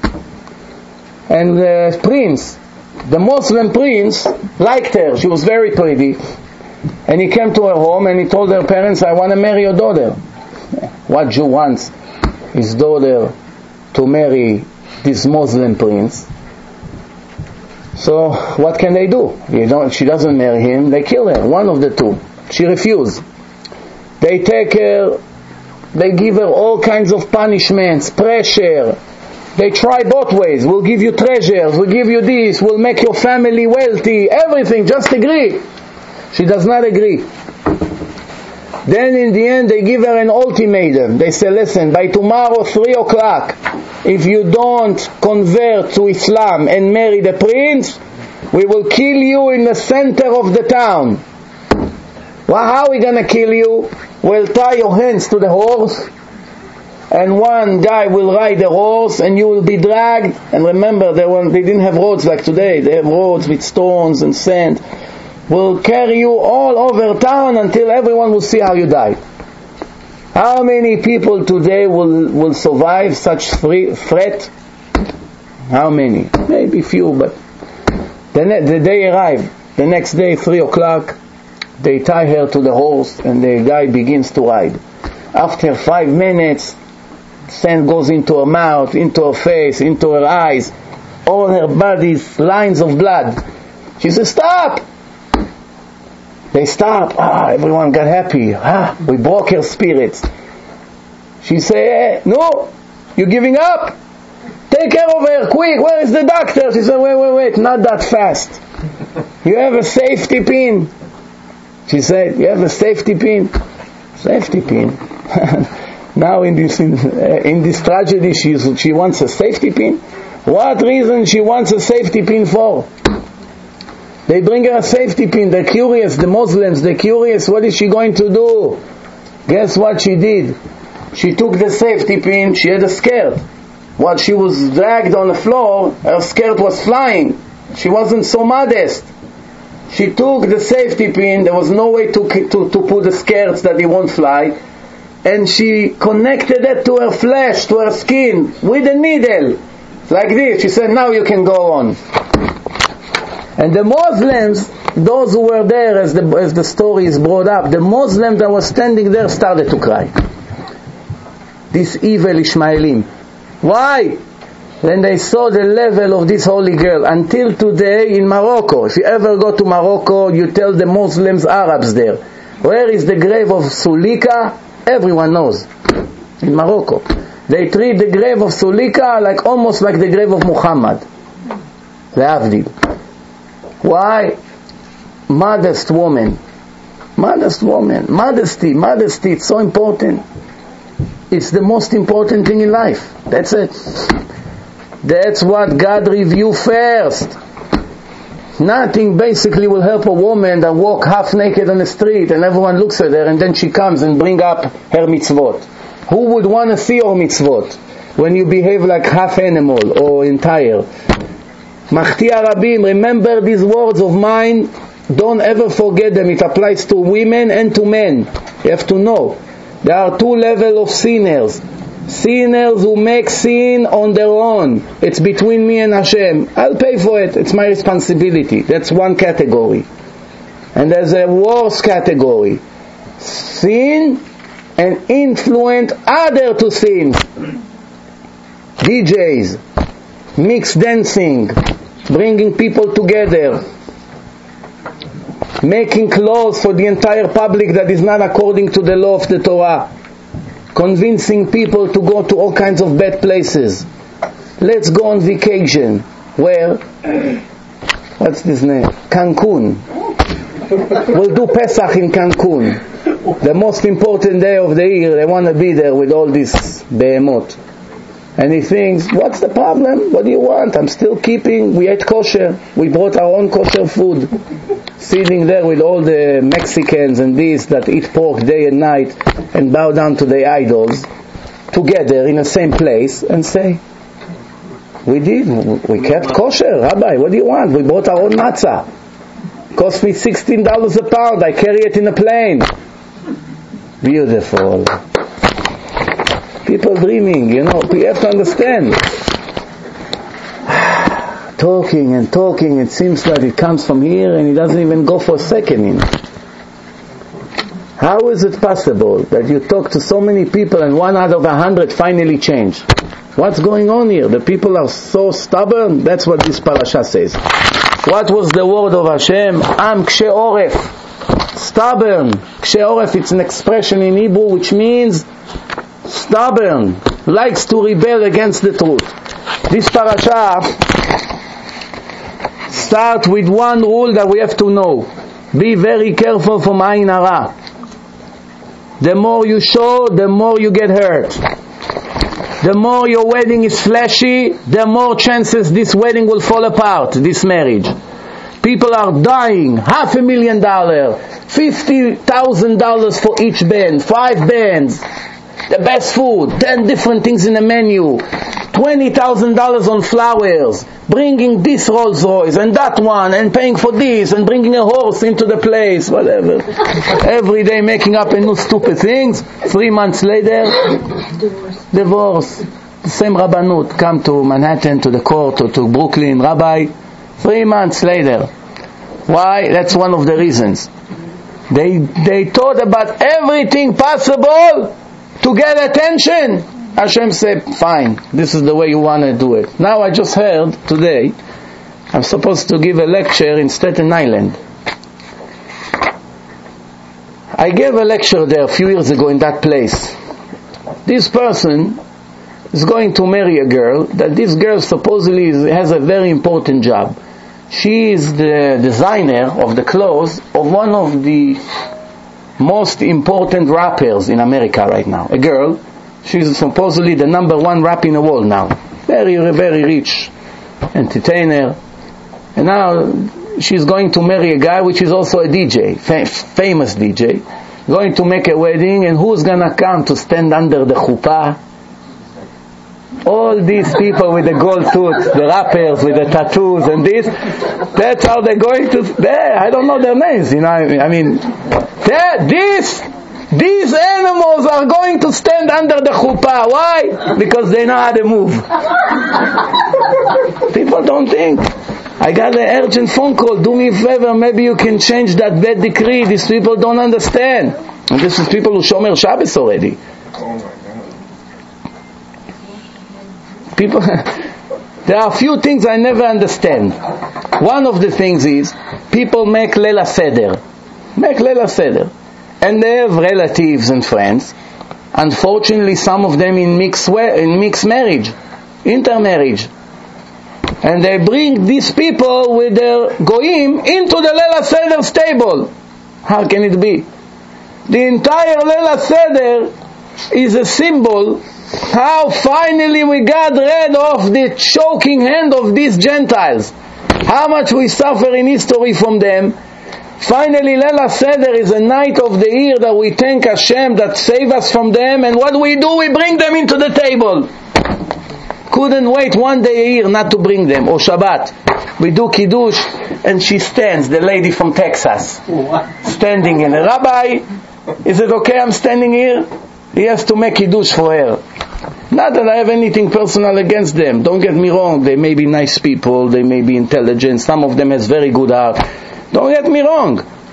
and the prince, the Muslim prince, liked her. She was very pretty. And he came to her home and he told her parents, I want to marry your daughter. What Jew wants his daughter to marry this Muslim prince? So what can they do? You don't, she doesn't marry him, they kill her, one of the two. She refused. They take her, they give her all kinds of punishments, pressure. They try both ways. We'll give you treasures, we'll give you this, we'll make your family wealthy, everything, just agree. She does not agree. Then in the end they give her an ultimatum. They say, listen, by tomorrow three o'clock, if you don't convert to Islam and marry the prince, we will kill you in the center of the town. Well, how are we going to kill you? We'll tie your hands to the horse, and one guy will ride the horse, and you will be dragged. And remember, they, were, they didn't have roads like today. They have roads with stones and sand. We'll carry you all over town until everyone will see how you died. How many people today will, will survive such free, threat? How many? Maybe few, but the, ne- the day arrived. The next day, three o'clock, they tie her to the horse and the guy begins to ride. After five minutes, sand goes into her mouth, into her face, into her eyes, all her body's lines of blood. She says, stop! They stopped. Ah, everyone got happy. Ah, we broke her spirits. She said, hey, no, you're giving up? Take care of her, quick, where is the doctor? She said, wait, wait, wait, not that fast. You have a safety pin. She said, you have a safety pin? Safety pin? Now in this in, uh, in this tragedy, she, she wants a safety pin? What reason she wants a safety pin for? They bring her a safety pin. They're curious, the Muslims, they're curious. What is she going to do? Guess what she did? She took the safety pin. She had a skirt. While she was dragged on the floor, her skirt was flying. She wasn't so modest. She took the safety pin. There was no way to, to, to put the skirts that it won't fly. And she connected it to her flesh, to her skin, with a needle. Like this. She said, now you can go on. And the Muslims, those who were there, as the, as the story is brought up, the Muslims that were standing there started to cry. These evil Ishmaelim. Why? When they saw the level of this holy girl. Until today in Morocco, if you ever go to Morocco, you tell the Muslims, Arabs there, where is the grave of Sulika? Everyone knows. In Morocco. They treat the grave of Sulika like almost like the grave of Muhammad. Le'avdil. Why? Modest woman. Modest woman. Modesty. Modesty. It's so important. It's the most important thing in life. That's it. That's what God review first. Nothing basically will help a woman that walk half naked on the street and everyone looks at her and then she comes and bring up her mitzvot. Who would want to see your mitzvot when you behave like half animal or entire? Machti Arabim, remember these words of mine. Don't ever forget them. It applies to women and to men. You have to know. There are two levels of sinners. Sinners who make sin on their own. It's between me and Hashem. I'll pay for it. It's my responsibility. That's one category. And there's a worse category. Sin and influence others to sin. D Js, mixed dancing, bringing people together, making clothes for the entire public that is not according to the law of the Torah, convincing people to go to all kinds of bad places. Let's go on vacation. Where? What's this name? Cancun. We'll do Pesach in Cancun. The most important day of the year. They want to be there with all this behemoth. And he thinks, what's the problem? What do you want? I'm still keeping, we ate kosher. We brought our own kosher food. Sitting there with all the Mexicans and these that eat pork day and night and bow down to their idols together in the same place and say, we did, we kept kosher. Rabbi, what do you want? We brought our own matzah. Cost me sixteen dollars a pound. I carry it in a plane. Beautiful. People dreaming, you know, we have to understand. Talking and talking, it seems like it comes from here and it doesn't even go for a second in. How is it possible that you talk to so many people and one out of a hundred finally change? What's going on here? The people are so stubborn. That's what this parasha says. What was the word of Hashem? Am kshe oref. Stubborn. Kshe oref, it's an expression in Hebrew which means stubborn, likes to rebel against the truth. This parasha starts with one rule that we have to know. Be very careful from ayin hara. The more you show, the more you get hurt. The more your wedding is flashy, the more chances this wedding will fall apart, this marriage. People are dying, half a million dollars, fifty thousand dollars for each band, five bands, the best food, ten different things in the menu, twenty thousand dollars on flowers, bringing this Rolls Royce and that one, and paying for this, and bringing a horse into the place, whatever. Every day making up a new stupid things. Three months later, divorce. Divorce. The same Rabbanut come to Manhattan, to the court, or to Brooklyn, Rabbi, three months later. Why? That's one of the reasons. They they thought about everything possible to get attention. Hashem said, fine, this is the way you want to do it. Now I just heard today, I'm supposed to give a lecture in Staten Island. I gave a lecture there a few years ago in that place. This person is going to marry a girl, that this girl supposedly is, has a very important job. She is the designer of the clothes of one of the most important rappers in America right now. A girl. She's supposedly the number one rapper in the world now. Very, very rich entertainer. And now she's going to marry a guy which is also a D J, fam- famous D J. Going to make a wedding, and who's gonna come to stand under the chuppah? All these people with the gold tooth, the rappers with the tattoos and this, that's how they're going to, they, I don't know their names, you know, I mean, this, these animals are going to stand under the chuppah. Why? Because they know how to move. People don't think. I got an urgent phone call. Do me a favor. Maybe you can change that bad decree. These people don't understand. And this is people who Shomer Shabbos already. People, there are a few things I never understand. One of the things is people make Leila Seder. Make Leila Seder. And they have relatives and friends. Unfortunately, some of them in mixed in mixed marriage, intermarriage, and they bring these people with their goyim into the Leila Seder stable. How can it be? The entire Leila Seder is a symbol how finally we got rid of the choking hand of these Gentiles. How much we suffer in history from them. Finally, Leila Seder is a night of the year that we thank Hashem that save us from them, and what do we do? We bring them into the table. Couldn't wait one day a year not to bring them. Or Shabbat, we do Kiddush, and she stands, the lady from Texas, standing in. Rabbi, is it okay I'm standing here? He has to make Kiddush for her. Not that I have anything personal against them. Don't get me wrong. They may be nice people. They may be intelligent. Some of them has very good heart. Don't get me wrong.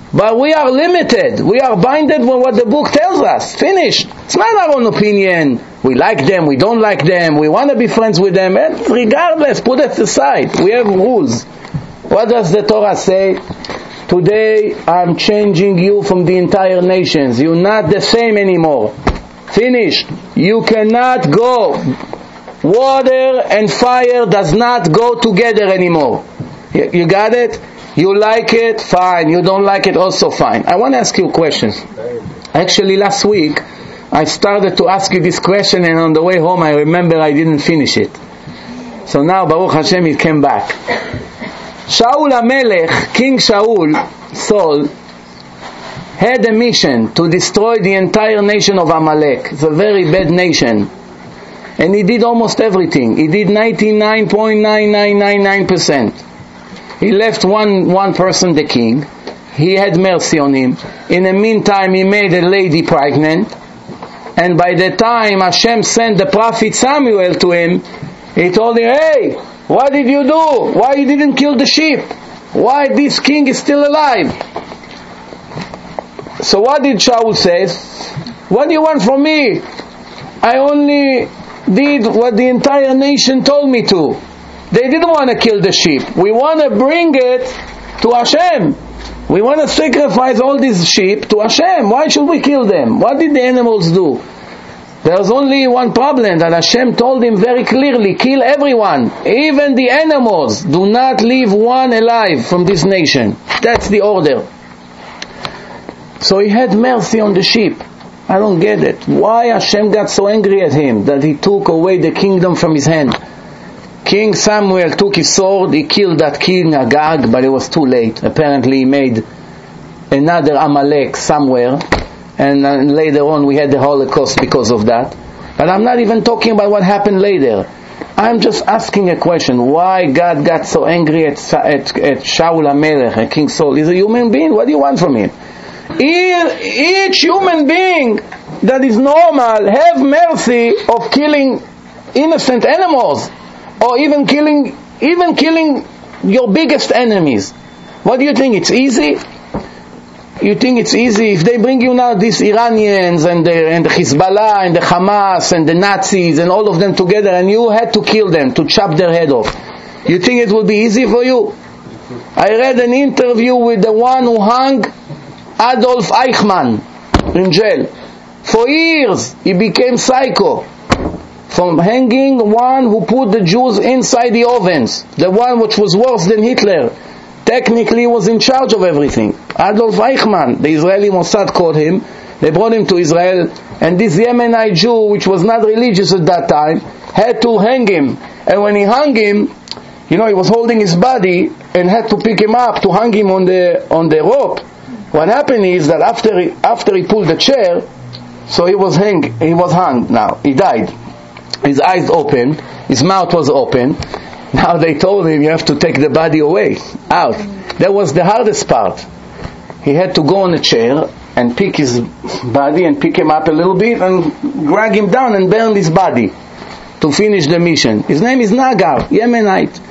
But we are limited. We are binded with what the book tells us. Finished. It's not our own opinion. We like them, we don't like them, we want to be friends with them. And regardless, put it aside. We have rules. What does the Torah say? Today I'm changing you from the entire nations. You're not the same anymore. Finished. You cannot go. Water and fire does not go together anymore. You, you got it? You like it? Fine. You don't like it? Also fine. I want to ask you a question. Actually, last week I started to ask you this question, and on the way home I remember I didn't finish it. So now, Baruch Hashem, it came back. Shaul HaMelech, King Shaul, Saul, had a mission to destroy the entire nation of Amalek. It's a very bad nation. And he did almost everything. He did ninety-nine point nine nine nine nine percent. He left one, one person the king. He had mercy on him. In the meantime, he made a lady pregnant. And by the time Hashem sent the prophet Samuel to him, he told him, hey, what did you do? Why you didn't kill the sheep? Why this king is still alive? So what did Shaul say? What do you want from me? I only did what the entire nation told me to. They didn't want to kill the sheep. We want to bring it to Hashem. We want to sacrifice all these sheep to Hashem. Why should we kill them? What did the animals do? There's only one problem, that Hashem told him very clearly, kill everyone, even the animals. Do not leave one alive from this nation. That's the order. So he had mercy on the sheep. I don't get it. Why Hashem got so angry at him that he took away the kingdom from his hand? King Samuel took his sword, he killed that king Agag, but it was too late. Apparently he made another Amalek somewhere, and uh, later on we had the Holocaust because of that. But I'm not even talking about what happened later. I'm just asking a question. Why God got so angry at, at, at Shaul HaMelech, at King Saul? He's a human being. What do you want from him? Each human being that is normal have mercy of killing innocent animals, or even killing even killing your biggest enemies. What do you think? It's easy? You think it's easy? If they bring you now these Iranians and the, and the Hezbollah and the Hamas and the Nazis and all of them together, and you had to kill them, to chop their head off, you think it will be easy for you? I read an interview with the one who hung Adolf Eichmann in jail. For years he became psycho from hanging one who put the Jews inside the ovens, the one which was worse than Hitler. Technically was in charge of everything. Adolf Eichmann, the Israeli Mossad caught him. They brought him to Israel, and this Yemenite Jew, which was not religious at that time, had to hang him. And when he hung him, you know, he was holding his body and had to pick him up to hang him on the on the rope. What happened is that after he, after he pulled the chair, so he was hung. He was hung. Now he died. His eyes opened, his mouth was open. Now they told him, you have to take the body away, out. That was the hardest part. He had to go on a chair and pick his body and pick him up a little bit and drag him down and burn his body to finish the mission. His name is Nagar, Yemenite.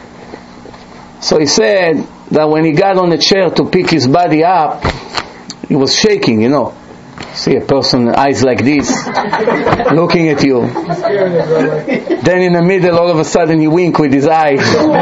So he said that when he got on the chair to pick his body up, he was shaking, you know. See a person, eyes like this, looking at you. Then in the middle, all of a sudden, he wink with his eyes.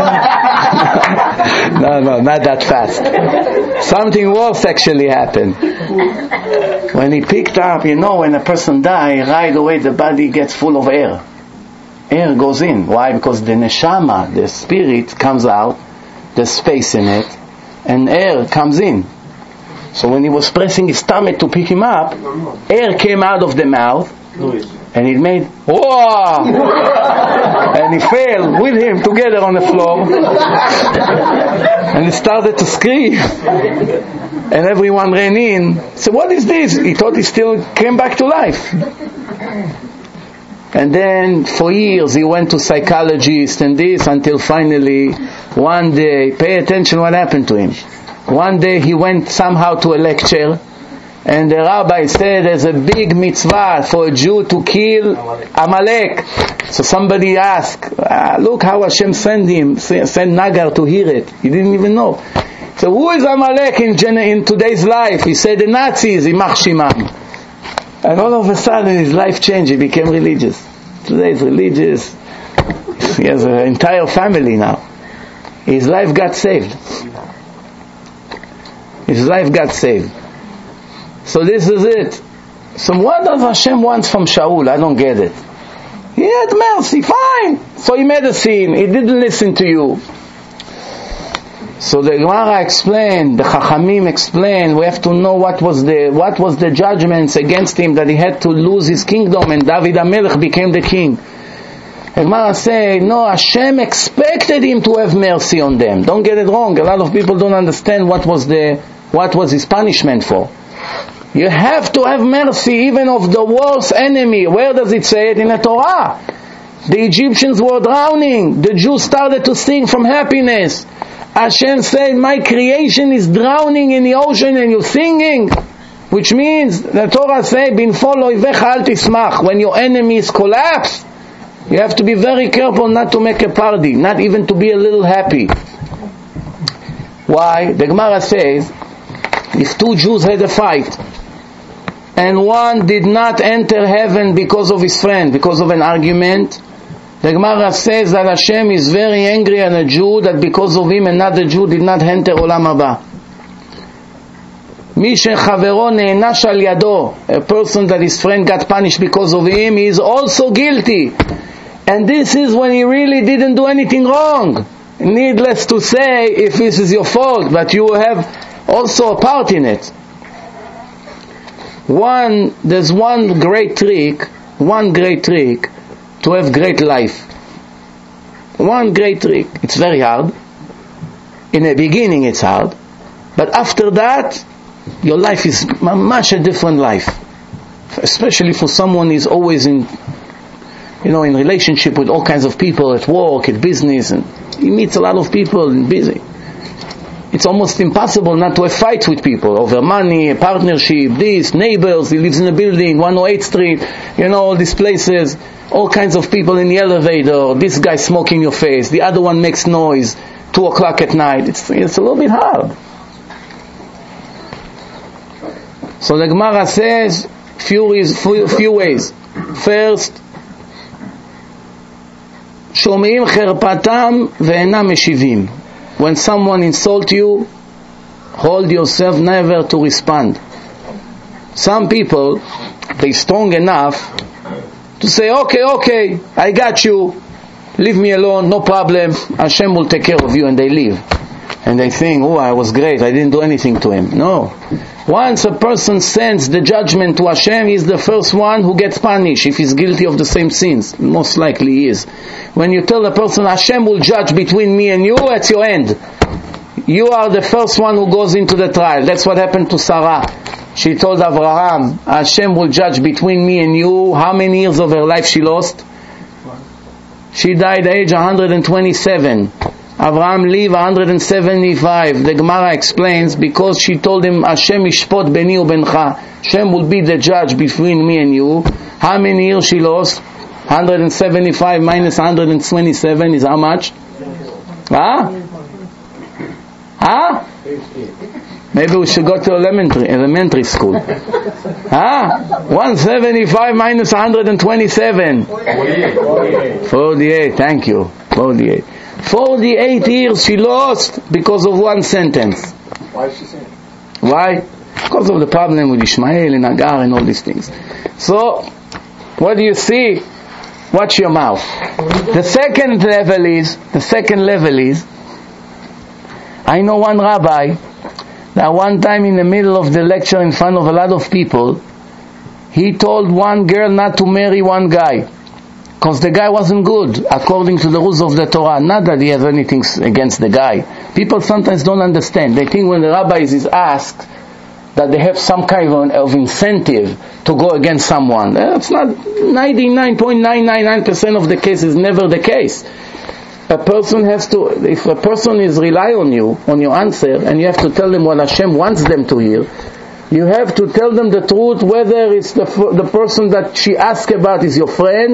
No, no, not that fast. Something worse actually happened. When he picked up, you know, when a person dies, right away the body gets full of air. Air goes in. Why? Because the neshama, the spirit, comes out, there's space in it, and air comes in. So when he was pressing his stomach to pick him up, air came out of the mouth, and it made, whoa! And he fell with him together on the floor, and he started to scream. And everyone ran in. So what is this? He thought he still came back to life. And then for years he went to psychologists and this, until finally one day, pay attention what happened to him. One day he went somehow to a lecture, and the rabbi said there's a big mitzvah for a Jew to kill Amalek. So somebody asked, ah, look how Hashem sent him, sent Nagar to hear it. He didn't even know. So who is Amalek in, gen- in today's life? He said the Nazis, Imach Shimam. And all of a sudden his life changed, he became religious. Today he's religious. He has an entire family now. His life got saved. His life got saved. So this is it. So what does Hashem want from Shaul? I don't get it. He had mercy, fine. So he made a sin, he didn't listen to you. So the Gemara explained, the Chachamim explained, we have to know what was the what was the judgments against him, that he had to lose his kingdom and David HaMelech became the king. The Gemara say, no, Hashem expected him to have mercy on them. Don't get it wrong. A lot of people don't understand what was the what was his punishment for. You have to have mercy even of the worst enemy. Where does it say it? In the Torah. The Egyptians were drowning. The Jews started to sing from happiness. Hashem said, my creation is drowning in the ocean and you're singing. Which means, the Torah says, Binfol oivecha al tismach. When your enemies collapse, you have to be very careful not to make a party, not even to be a little happy. Why? The Gemara says, if two Jews had a fight, and one did not enter heaven because of his friend, because of an argument, the Gemara says that Hashem is very angry at a Jew that because of him another Jew did not enter Olam Haba. Mi shechavero ne'enash al yado, a person that his friend got punished because of him, he is also guilty. And this is when he really didn't do anything wrong. Needless to say, if this is your fault, but you have also a part in it. One, there's one great trick, one great trick to have great life. One great trick. It's very hard. In the beginning it's hard, but after that, your life is much a different life. Especially for someone who is always in, you know, in relationship with all kinds of people at work, at business, and he meets a lot of people and busy. It's almost impossible not to have fights with people over money, partnership, this, neighbors, he lives in a building, one oh eighth Street, you know, all these places, all kinds of people in the elevator, this guy smoking your face, the other one makes noise, two o'clock at night. It's, it's a little bit hard. So the Gemara says, few, is, few, few ways. First, שומעים חרפתם ואינם משיבים. When someone insults you, hold yourself never to respond. Some people, they're strong enough to say, okay, okay, I got you, leave me alone, no problem, Hashem will take care of you, and they leave. And they think, oh, I was great, I didn't do anything to him. No. Once a person sends the judgment to Hashem, he's the first one who gets punished if he's guilty of the same sins. Most likely he is. When you tell a person, Hashem will judge between me and you, it's your end. You are the first one who goes into the trial. That's what happened to Sarah. She told Abraham, Hashem will judge between me and you. How many years of her life she lost? She died at age one hundred twenty-seven. Abraham lived one hundred seventy-five. The Gemara explains, because she told him, Hashem ishpot beni ubencha. Hashem will be the judge between me and you. How many years she lost? one hundred seventy-five minus one hundred twenty-seven is how much? Huh? Huh? Maybe we should go to elementary, elementary school. Huh? one hundred seventy-five minus one hundred twenty-seven. forty-eight, thank you. forty-eight. forty-eight years she lost because of one sentence. Why is she saying? Why? Because of the problem with Ishmael and Agar and all these things. So, what do you see? Watch your mouth. The second level is, the second level is, I know one rabbi that one time in the middle of the lecture in front of a lot of people, he told one girl not to marry one guy. Because the guy wasn't good, according to the rules of the Torah. Not that he has anything against the guy. People sometimes don't understand. They think when the rabbi is asked that they have some kind of, of incentive to go against someone. That's not, ninety-nine point nine nine nine percent of the cases, never the case. A person has to, if a person is rely on you, on your answer, and you have to tell them what Hashem wants them to hear, you have to tell them the truth, whether it's the the person that she asked about is your friend,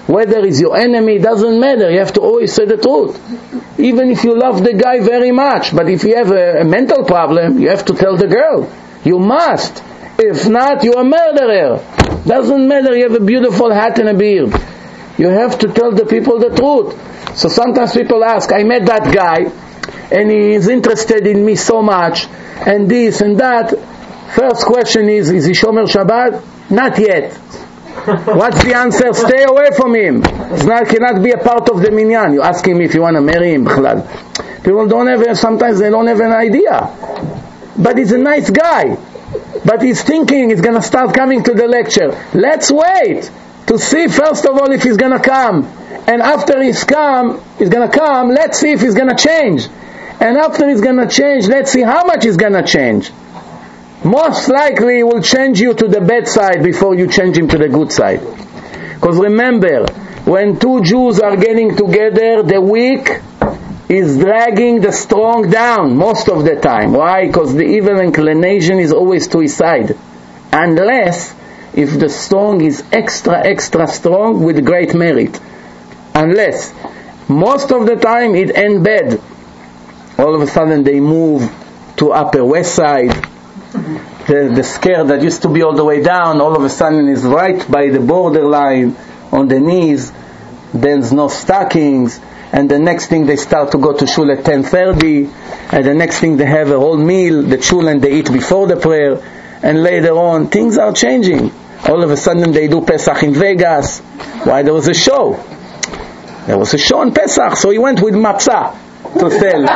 Whether he's your enemy, doesn't matter. You have to always say the truth. Even if you love the guy very much, but if you have a, a mental problem, you have to tell the girl. You must. If not, you're a murderer. Doesn't matter, you have a beautiful hat and a beard. You have to tell the people the truth. So sometimes people ask, I met that guy, and he is interested in me so much, and this and that. First question is, is he Shomer Shabbat? Not yet. What's the answer? Stay away from him. He not cannot be a part of the minyan. You ask him if you want to marry him. People don't have, sometimes they don't have an idea. But he's a nice guy. But he's thinking he's going to start coming to the lecture. Let's wait to see first of all if he's going to come. And after he's come, he's going to come, let's see if he's going to change. And after he's going to change, let's see how much he's going to change. Most likely he will change you to the bad side before you change him to the good side. Because remember, when two Jews are getting together, the weak is dragging the strong down most of the time. Why? Because the evil inclination is always to his side. Unless if the strong is extra, extra strong with great merit. Unless. Most of the time it ends bad. All of a sudden they move to Upper West Side. The, the scare that used to be all the way down, all of a sudden is right by the borderline, on the knees. There's no stockings. And the next thing they start to go to shul at ten thirty. And the next thing they have a whole meal, the shul, and they eat before the prayer. And later on, things are changing. All of a sudden they do Pesach in Vegas. Why? There was a show. There was a show on Pesach, so he went with matzah to sell.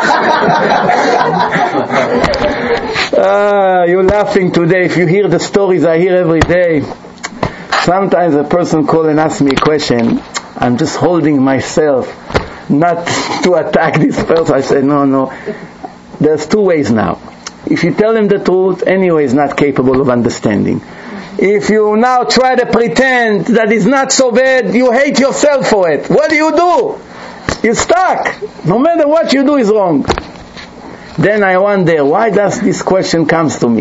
uh, you're laughing today. If you hear the stories I hear every day, sometimes a person calls and asks me a question. I'm just holding myself not to attack this person. I say, no, no. There's two ways now. If you tell him the truth, anyway, he's not capable of understanding. If you now try to pretend that it's not so bad, you hate yourself for it. What do you do? You're stuck. No matter what you do is wrong. Then I wonder, why does this question comes to me?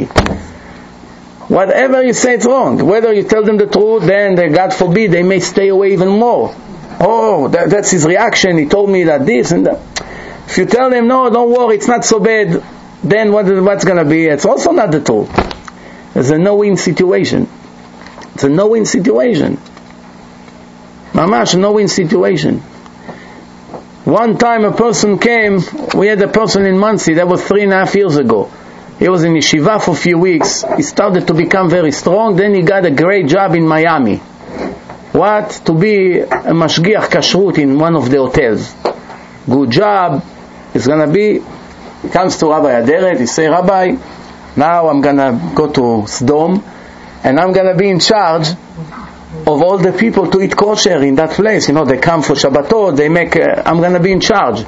Whatever you say, it's wrong. Whether you tell them the truth, then they, God forbid, they may stay away even more. Oh, that, that's his reaction. He told me that this and that. If you tell them, no, don't worry, it's not so bad, then what, what's going to be? It's also not the truth. It's a no-win situation. It's a no-win situation. Mamash, a no-win situation. One time a person came, we had a person in Muncie, that was three and a half years ago. He was in yeshiva for a few weeks. He started to become very strong, then he got a great job in Miami. What? To be a mashgiach kashrut in one of the hotels. Good job. It's going to be, he comes to Rabbi Aderet, he say, Rabbi, now I'm going to go to Sdom, and I'm going to be in charge of all the people to eat kosher in that place. You know, they come for Shabbatot, they make, uh, I'm going to be in charge.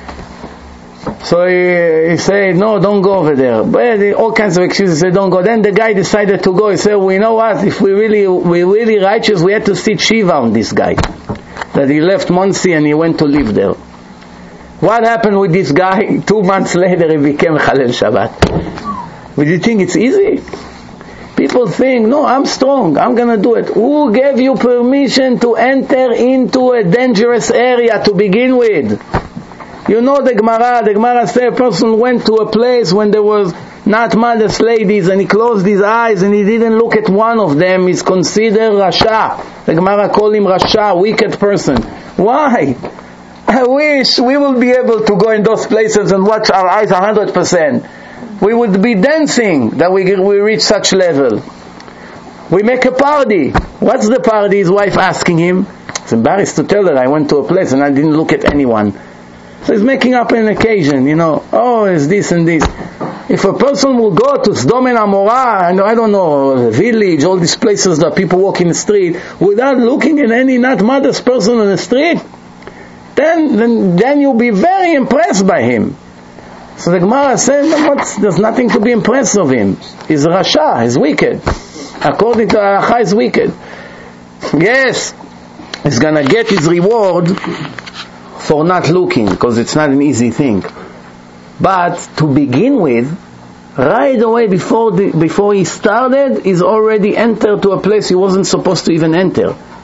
So he, he said, no, don't go over there. But he, all kinds of excuses, he said, don't go. Then the guy decided to go. He said, well, you know what, if we really, we're really righteous, we had to sit Shiva on this guy. That he left Muncie and he went to live there. What happened with this guy? Two months later he became Chalel Shabbat. Would you think it's easy? People think, no, I'm strong, I'm going to do it. Who gave you permission to enter into a dangerous area to begin with? You know the Gemara, the Gemara said a person went to a place when there was not modest ladies and he closed his eyes and he didn't look at one of them. He's considered Rasha. The Gemara called him Rasha, wicked person. Why? I wish we will be able to go in those places and watch our eyes one hundred percent. We would be dancing that we we reach such level. We make a party. What's the party? His wife asking him. He's embarrassed to tell her, I went to a place and I didn't look at anyone. So he's making up an occasion, you know. Oh, it's this and this. If a person will go to Sdom and Amorah, and I don't know, village, all these places that people walk in the street, without looking at any not modest person on the street, then then, then you'll be very impressed by him. So the Gemara says, what's, there's nothing to be impressed of him. He's Rasha, he's wicked. According to Halacha, he's wicked. Yes, he's gonna get his reward for not looking, because it's not an easy thing. But to begin with, right away before the, before he started, he's already entered to a place he wasn't supposed to even enter.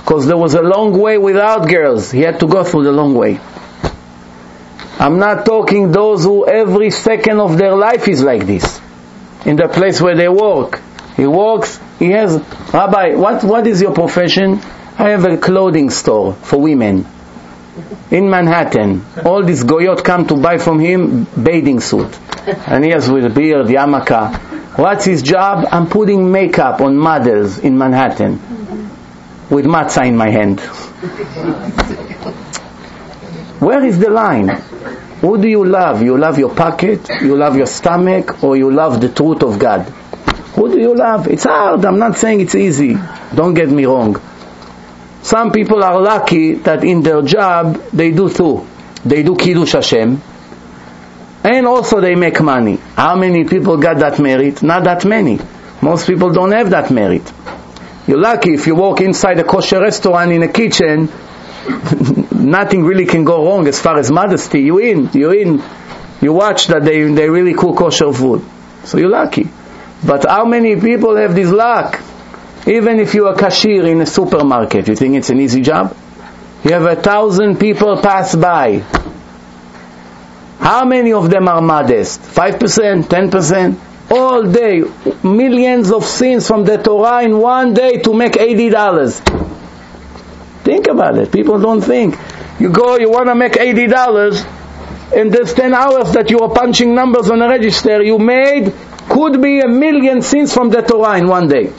because there was a long way without girls. He had to go through the long way. I'm not talking those who every second of their life is like this. In the place where they work. He works, he has, Rabbi, what, what is your profession? I have a clothing store for women. In Manhattan. All these goyot come to buy from him bathing suit. And he has with a beard, yarmulke. What's his job? I'm putting makeup on models in Manhattan. With matzah in my hand. Where is the line? Who do you love? You love your pocket? You love your stomach? Or you love the truth of God? Who do you love? It's hard. I'm not saying it's easy. Don't get me wrong. Some people are lucky that in their job they do two. They do Kiddush Hashem. And also they make money. How many people got that merit? Not that many. Most people don't have that merit. You're lucky if you walk inside a kosher restaurant in a kitchen, nothing really can go wrong as far as modesty. You in, you in, you watch that they they really cook kosher food. So you're lucky. But how many people have this luck? Even if you are a cashier in a supermarket, you think it's an easy job? You have a thousand people pass by. How many of them are modest? Five percent, ten percent? All day, millions of sins from the Torah in one day to make eighty dollars. Think about it. People don't think. You go, you want to make eighty dollars, and there's ten hours that you are punching numbers on a register, you made, could be a million sins from the Torah in one day.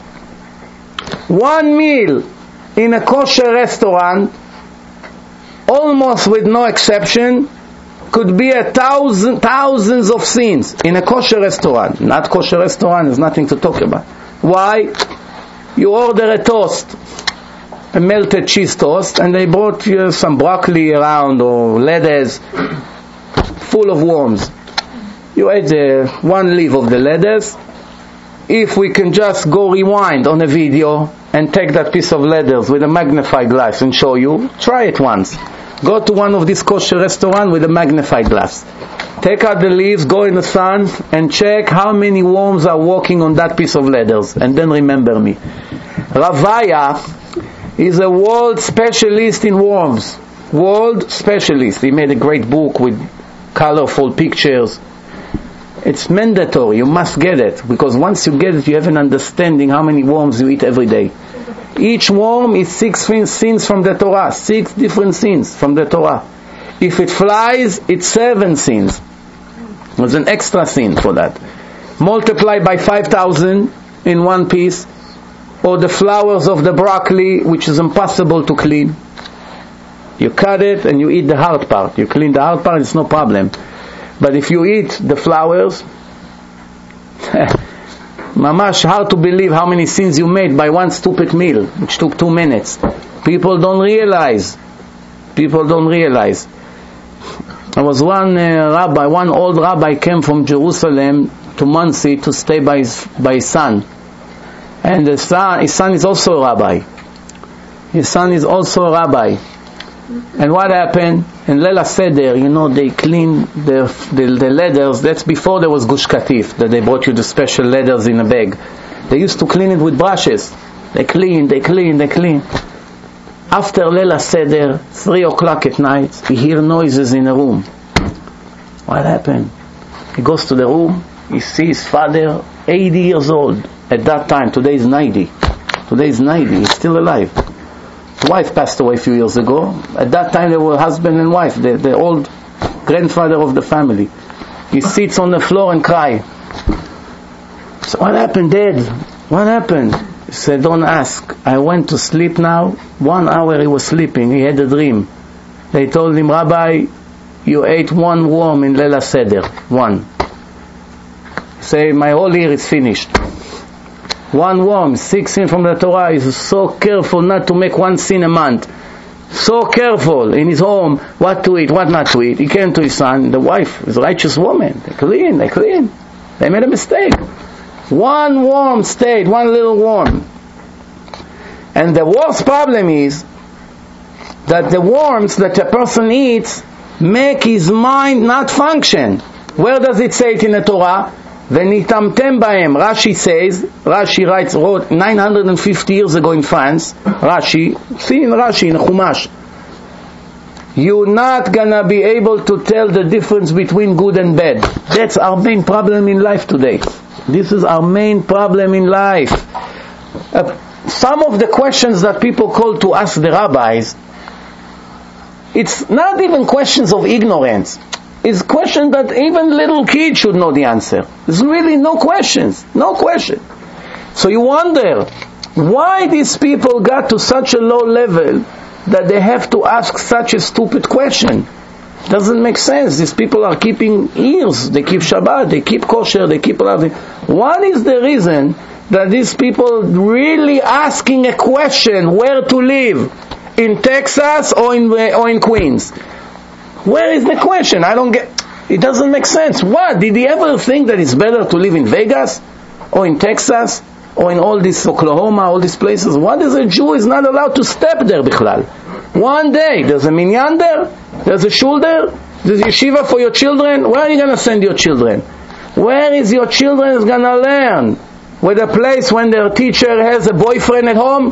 One meal in a kosher restaurant, almost with no exception, could be a thousand, thousands of sins in a kosher restaurant. Not kosher restaurant, there's nothing to talk about. Why? You order a toast, a melted cheese toast, and they brought you some broccoli around or lettuce full of worms. You ate uh, one leaf of the lettuce. If we can just go rewind on a video and take that piece of lettuce with a magnifying glass and show you, try it once. Go to one of these kosher restaurants with a magnifying glass. Take out the leaves, go in the sun, and check how many worms are walking on that piece of lettuce. And then remember me. Ravaya is a world specialist in worms. World specialist. He made a great book with colorful pictures. It's mandatory. You must get it. Because once you get it, you have an understanding how many worms you eat every day. Each worm is six sins from the Torah. Six different sins from the Torah. If it flies, it's seven sins. There's an extra sin for that. Multiply by five thousand in one piece. Or the flowers of the broccoli, which is impossible to clean. You cut it and you eat the hard part. You clean the hard part, it's no problem. But if you eat the flowers, mamash, hard to believe how many sins you made by one stupid meal, which took two minutes. People don't realize. People don't realize. There was one uh, rabbi, one old rabbi came from Jerusalem to Monsey to stay by his, by his son. And the son, his son is also a rabbi. His son is also a rabbi. And what happened? In Leila Seder, you know, they clean the, the, the leathers. That's before there was Gush Katif, that they brought you the special leathers in a bag. They used to clean it with brushes. They clean, they clean, they clean. After Leila Seder, three o'clock at night, he hears noises in a room. What happened? He goes to the room, he sees his father, eighty years old. At that time, today is ninety. Today is ninety, he's still alive. His wife passed away a few years ago. At that time they were husband and wife, the, the old grandfather of the family. He sits on the floor and cries. So what happened, Dad? What happened? He said, don't ask. I went to sleep now. One hour he was sleeping. He had a dream. They told him, Rabbi, you ate one worm in Leila Seder. One. Say, my whole year is finished. One worm, six sin from the Torah. He's so careful not to make one sin a month. So careful in his home, what to eat, what not to eat. He came to his son, the wife is a righteous woman. They clean, they clean. They made a mistake. One worm stayed, one little worm. And the worst problem is that the worms that a person eats make his mind not function. Where does it say it in the Torah? V'nitamtem ba'em. Rashi says, Rashi writes, wrote nine hundred fifty years ago in France, Rashi, see in Rashi, in Chumash, you're not gonna be able to tell the difference between good and bad. That's our main problem in life today. This is our main problem in life. Uh, some of the questions that people call to ask the rabbis, it's not even questions of ignorance. It's questions that even little kids should know the answer. There's really no questions. No question. So you wonder, why these people got to such a low level that they have to ask such a stupid question? Doesn't make sense. These people are keeping ears. They keep Shabbat. They keep kosher. They keep everything. What is the reason that these people really asking a question where to live? In Texas or in, or in Queens? Where is the question? I don't get, it doesn't make sense. What? Did he ever think that it's better to live in Vegas? Or in Texas? Or in all this Oklahoma, all these places? What is a Jew is not allowed to step there, bichlal? One day, there's a minyan there? There's a shul there? There's yeshiva for your children? Where are you going to send your children? Where is your children going to learn? With a place when their teacher has a boyfriend at home?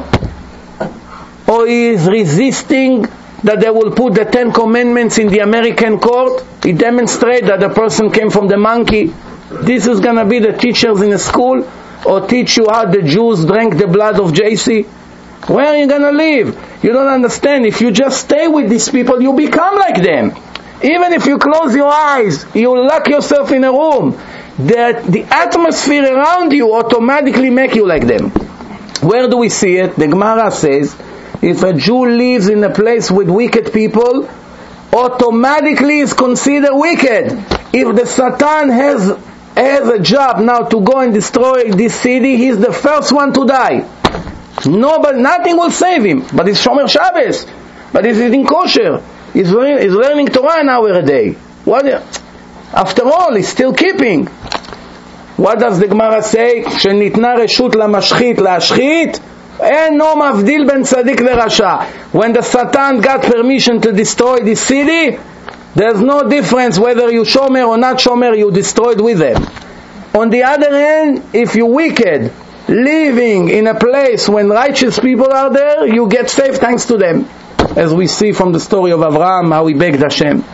Or he is resisting that they will put the Ten Commandments in the American court? He demonstrates that the person came from the monkey. This is going to be the teachers in the school? Or teach you how the Jews drank the blood of J C? Where are you going to live? You don't understand. If you just stay with these people, you become like them. Even if you close your eyes, you lock yourself in a room, the, the atmosphere around you automatically make you like them. Where do we see it? The Gemara says, if a Jew lives in a place with wicked people, automatically is considered wicked. If the Satan has has a job now to go and destroy this city, he's the first one to die. Nobody, nothing will save him. But he's Shomer Shabbos. But he's eating kosher. He's learning, he's learning Torah an hour a day. What? After all, he's still keeping. What does the Gemara say? שניתנה רשות למשחית להשחית, אינו מבדיל בין צדיק לרשע. When the Satan got permission to destroy this city, there's no difference whether you shomer or not shomer, you destroyed with them. On the other hand, if you're wicked, living in a place when righteous people are there, you get saved thanks to them. As we see from the story of Avraham, how he begged Hashem.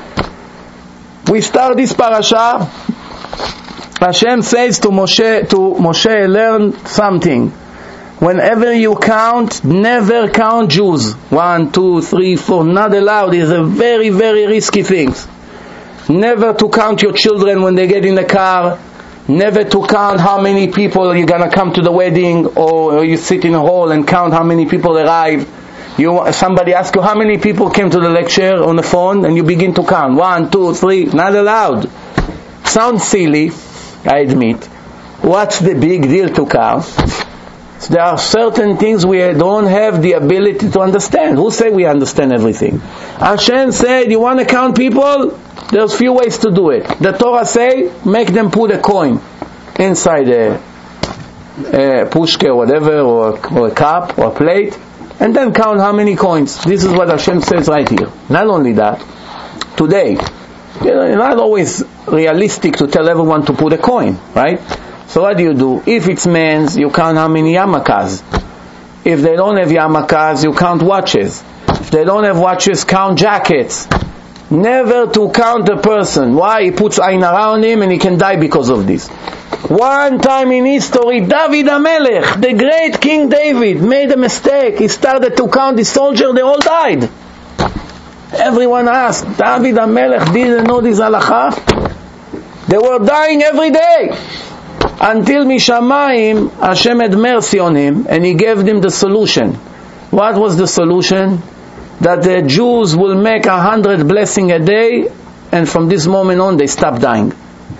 We start this parasha. Hashem says to Moshe, to Moshe, learn something. Whenever you count, never count Jews. One, two, three, four, not allowed. It's a very, very risky thing. Never to count your children when they get in the car. Never to count how many people you're going to come to the wedding, or you sit in a hall and count how many people arrived. You, somebody asks you how many people came to the lecture on the phone, and you begin to count. One, two, three, not allowed. Sounds silly, I admit. What's the big deal to count? So there are certain things we don't have the ability to understand. Who say we understand everything? Hashem said, you want to count people? There's few ways to do it. The Torah say, make them put a coin inside a, a pushke or whatever, or, or a cup or a plate, and then count how many coins. This is what Hashem says right here. Not only that, today, you know, it's not always realistic to tell everyone to put a coin, right? So what do you do? If it's men's, you count how many yarmulkes. If they don't have yarmulkes, you count watches. If they don't have watches, count jackets. Never to count a person. Why? He puts ayin around him and he can die because of this. One time in history, David HaMelech, the great King David, made a mistake. He started to count the soldiers, they all died. Everyone asked, David HaMelech didn't know this halakha? They were dying every day. Until Mishamayim, Hashem had mercy on him and he gave them the solution. What was the solution? That the Jews will make a hundred blessings a day, and from this moment on they stop dying.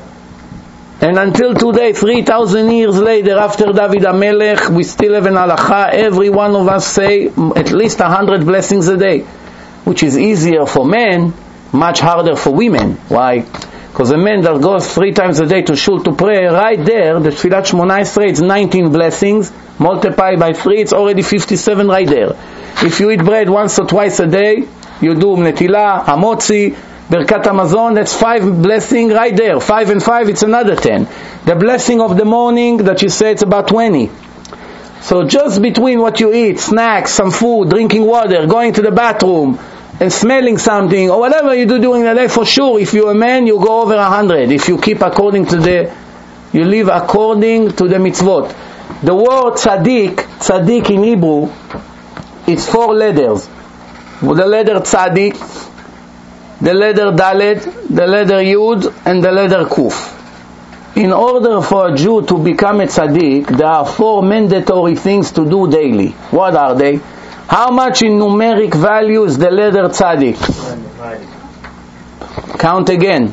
And until today, three thousand years later, after David HaMelech, we still have an halakha. Every one of us say at least a hundred blessings a day, which is easier for men, much harder for women. Why? Because a man that goes three times a day to shul to pray, right there, the Tfilat Shmona Esrei, it's nineteen blessings, multiplied by three, it's already fifty-seven right there. If you eat bread once or twice a day, you do Netilah, Hamotzi, Birkat Hamazon, that's five blessing right there. Five and five, it's another ten. The blessing of the morning that you say, it's about twenty. So just between what you eat, snacks, some food, drinking water, going to the bathroom, and smelling something, or whatever you do during the day, for sure, if you're a man, you go over a hundred. If you keep according to the, you live according to the mitzvot. The word tzaddik, tzaddik in Hebrew, it's four letters. With the letter tzaddik, the letter Dalet, the letter Yud, and the letter Kuf. In order for a Jew to become a tzaddik, there are four mandatory things to do daily. What are they? How much in numeric value is the letter tzaddik? Count again.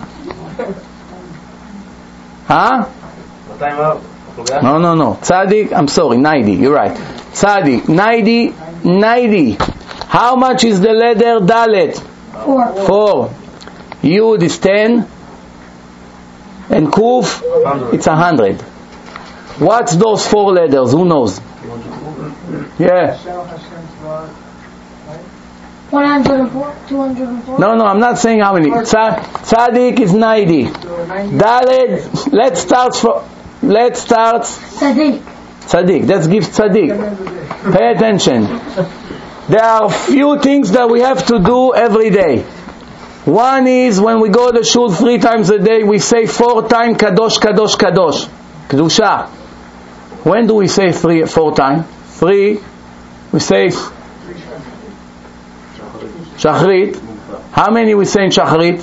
Huh? No, no, no. Tzaddik, I'm sorry, ninety. You're right. Tzaddik, ninety, ninety. How much is the letter Dalet? Four. Four. Yud is ten. And Kuf, it's a hundred. What's those four letters? Who knows? Yeah. one hundred four, two hundred four. No, no, I'm not saying how many. Tzaddik is ninety. Dalet, let's start for, let's start. Tzaddik. Tzaddik, let's give tzaddik. Pay attention. There are few things that we have to do every day. One is when we go to shul three times a day, we say four times Kadosh, Kadosh, Kadosh. Kedusha. When do we say three, four times? Three. We say Shachrit. How many we say in Shachrit?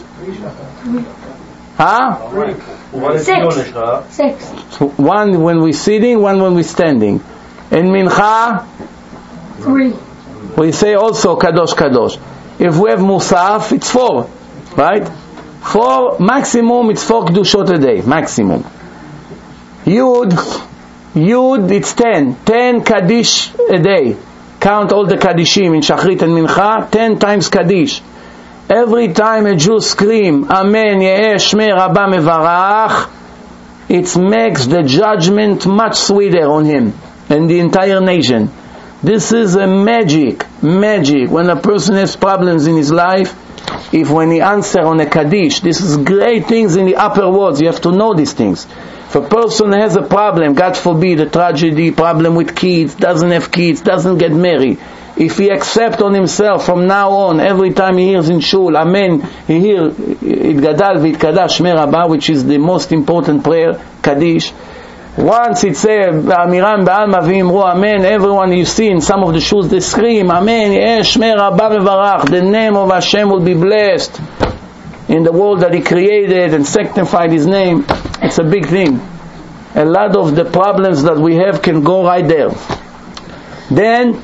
Huh? Six. Six. One when we're sitting, one when we're standing. In Mincha? Three. We say also Kadosh, Kadosh. If we have Musaf, it's four, right? Four, maximum, it's four Kedushot a day, maximum. Yud, Yud, it's ten. Ten Kaddish a day. Count all the Kaddishim in Shachrit and Mincha, ten times Kaddish. Every time a Jew scream, Amen, Yeheh Shmei Rabba Mevarach, it makes the judgment much sweeter on him and the entire nation. This is a magic, magic. When a person has problems in his life, if when he answer on a Kaddish, this is great things in the upper worlds. You have to know these things. If a person has a problem, God forbid, a tragedy, problem with kids, doesn't have kids, doesn't get married, if he accept on himself from now on, every time he hears in shul, Amen, he hears Itgadal v'Itkadash Shmei Rabba, which is the most important prayer, Kaddish. Once it says, Amiram ba'alma v'imru Amen, everyone you see in some of the shuls, they scream, Amen, Yeheh Shmei Rabba Mevarach, the name of Hashem will be blessed in the world that He created and sanctified His name. It's a big thing. A lot of the problems that we have can go right there. Then,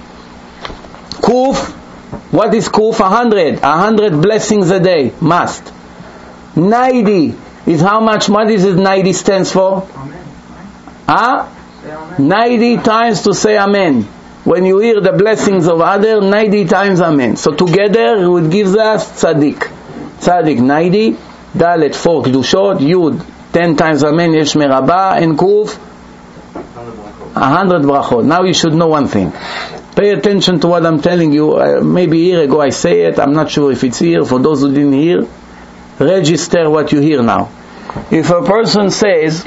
Kuf, what is Kuf? A hundred. A hundred blessings a day, must. Ninety is how much? What is it ninety stands for? Huh? ninety times to say Amen. When you hear the blessings of other, ninety times Amen. So together it gives us Tzaddik. Tzaddik ninety, Dalet four Kedushot, Yud ten times Amen, Yeheh Shmei Rabba, and Kuf a hundred brachot. Now you should know one thing. Pay attention to what I'm telling you. Uh, maybe a year ago I say it, I'm not sure if it's here. For those who didn't hear, register what you hear now. If a person says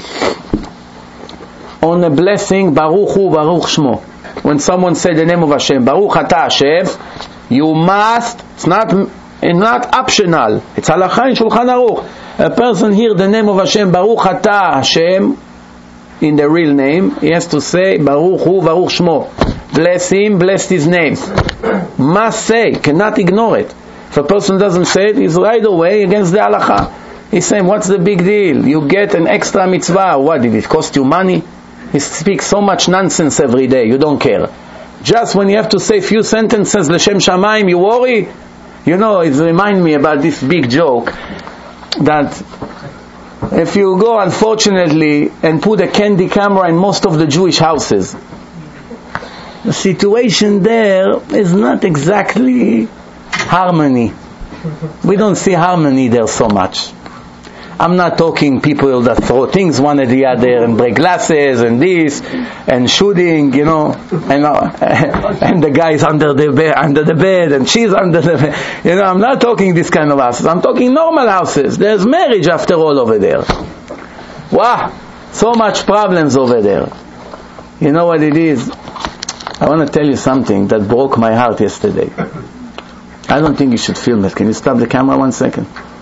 on a blessing, Baruch Hu, Baruch Shmo, when someone said the name of Hashem, Baruch Ata Hashem, you must, it's not, it's not optional, it's halakha in Shulchan Aruch. A person hear the name of Hashem, Baruch Ata Hashem, in the real name, he has to say, Baruch Hu, Baruch Shmo. Bless him, bless his name. Must say, cannot ignore it. If a person doesn't say it, he's right away against the halakha. He's saying, what's the big deal? You get an extra mitzvah. What, did it cost you money? He speaks so much nonsense every day, you don't care. Just when you have to say few sentences, L'Shem Shamayim, you worry. You know, it reminds me about this big joke, that if you go, unfortunately, and put a candy camera in most of the Jewish houses, the situation there is not exactly harmony. We don't see harmony there so much. I'm not talking people that throw things one at the other and break glasses and this and shooting, you know, and uh, and the guy's under the bed, under the bed and she's under the bed. You know, I'm not talking this kind of houses. I'm talking normal houses. There's marriage after all over there. Wow, so much problems over there. You know what it is? I want to tell you something that broke my heart yesterday. I don't think you should film it. Can you stop the camera one second?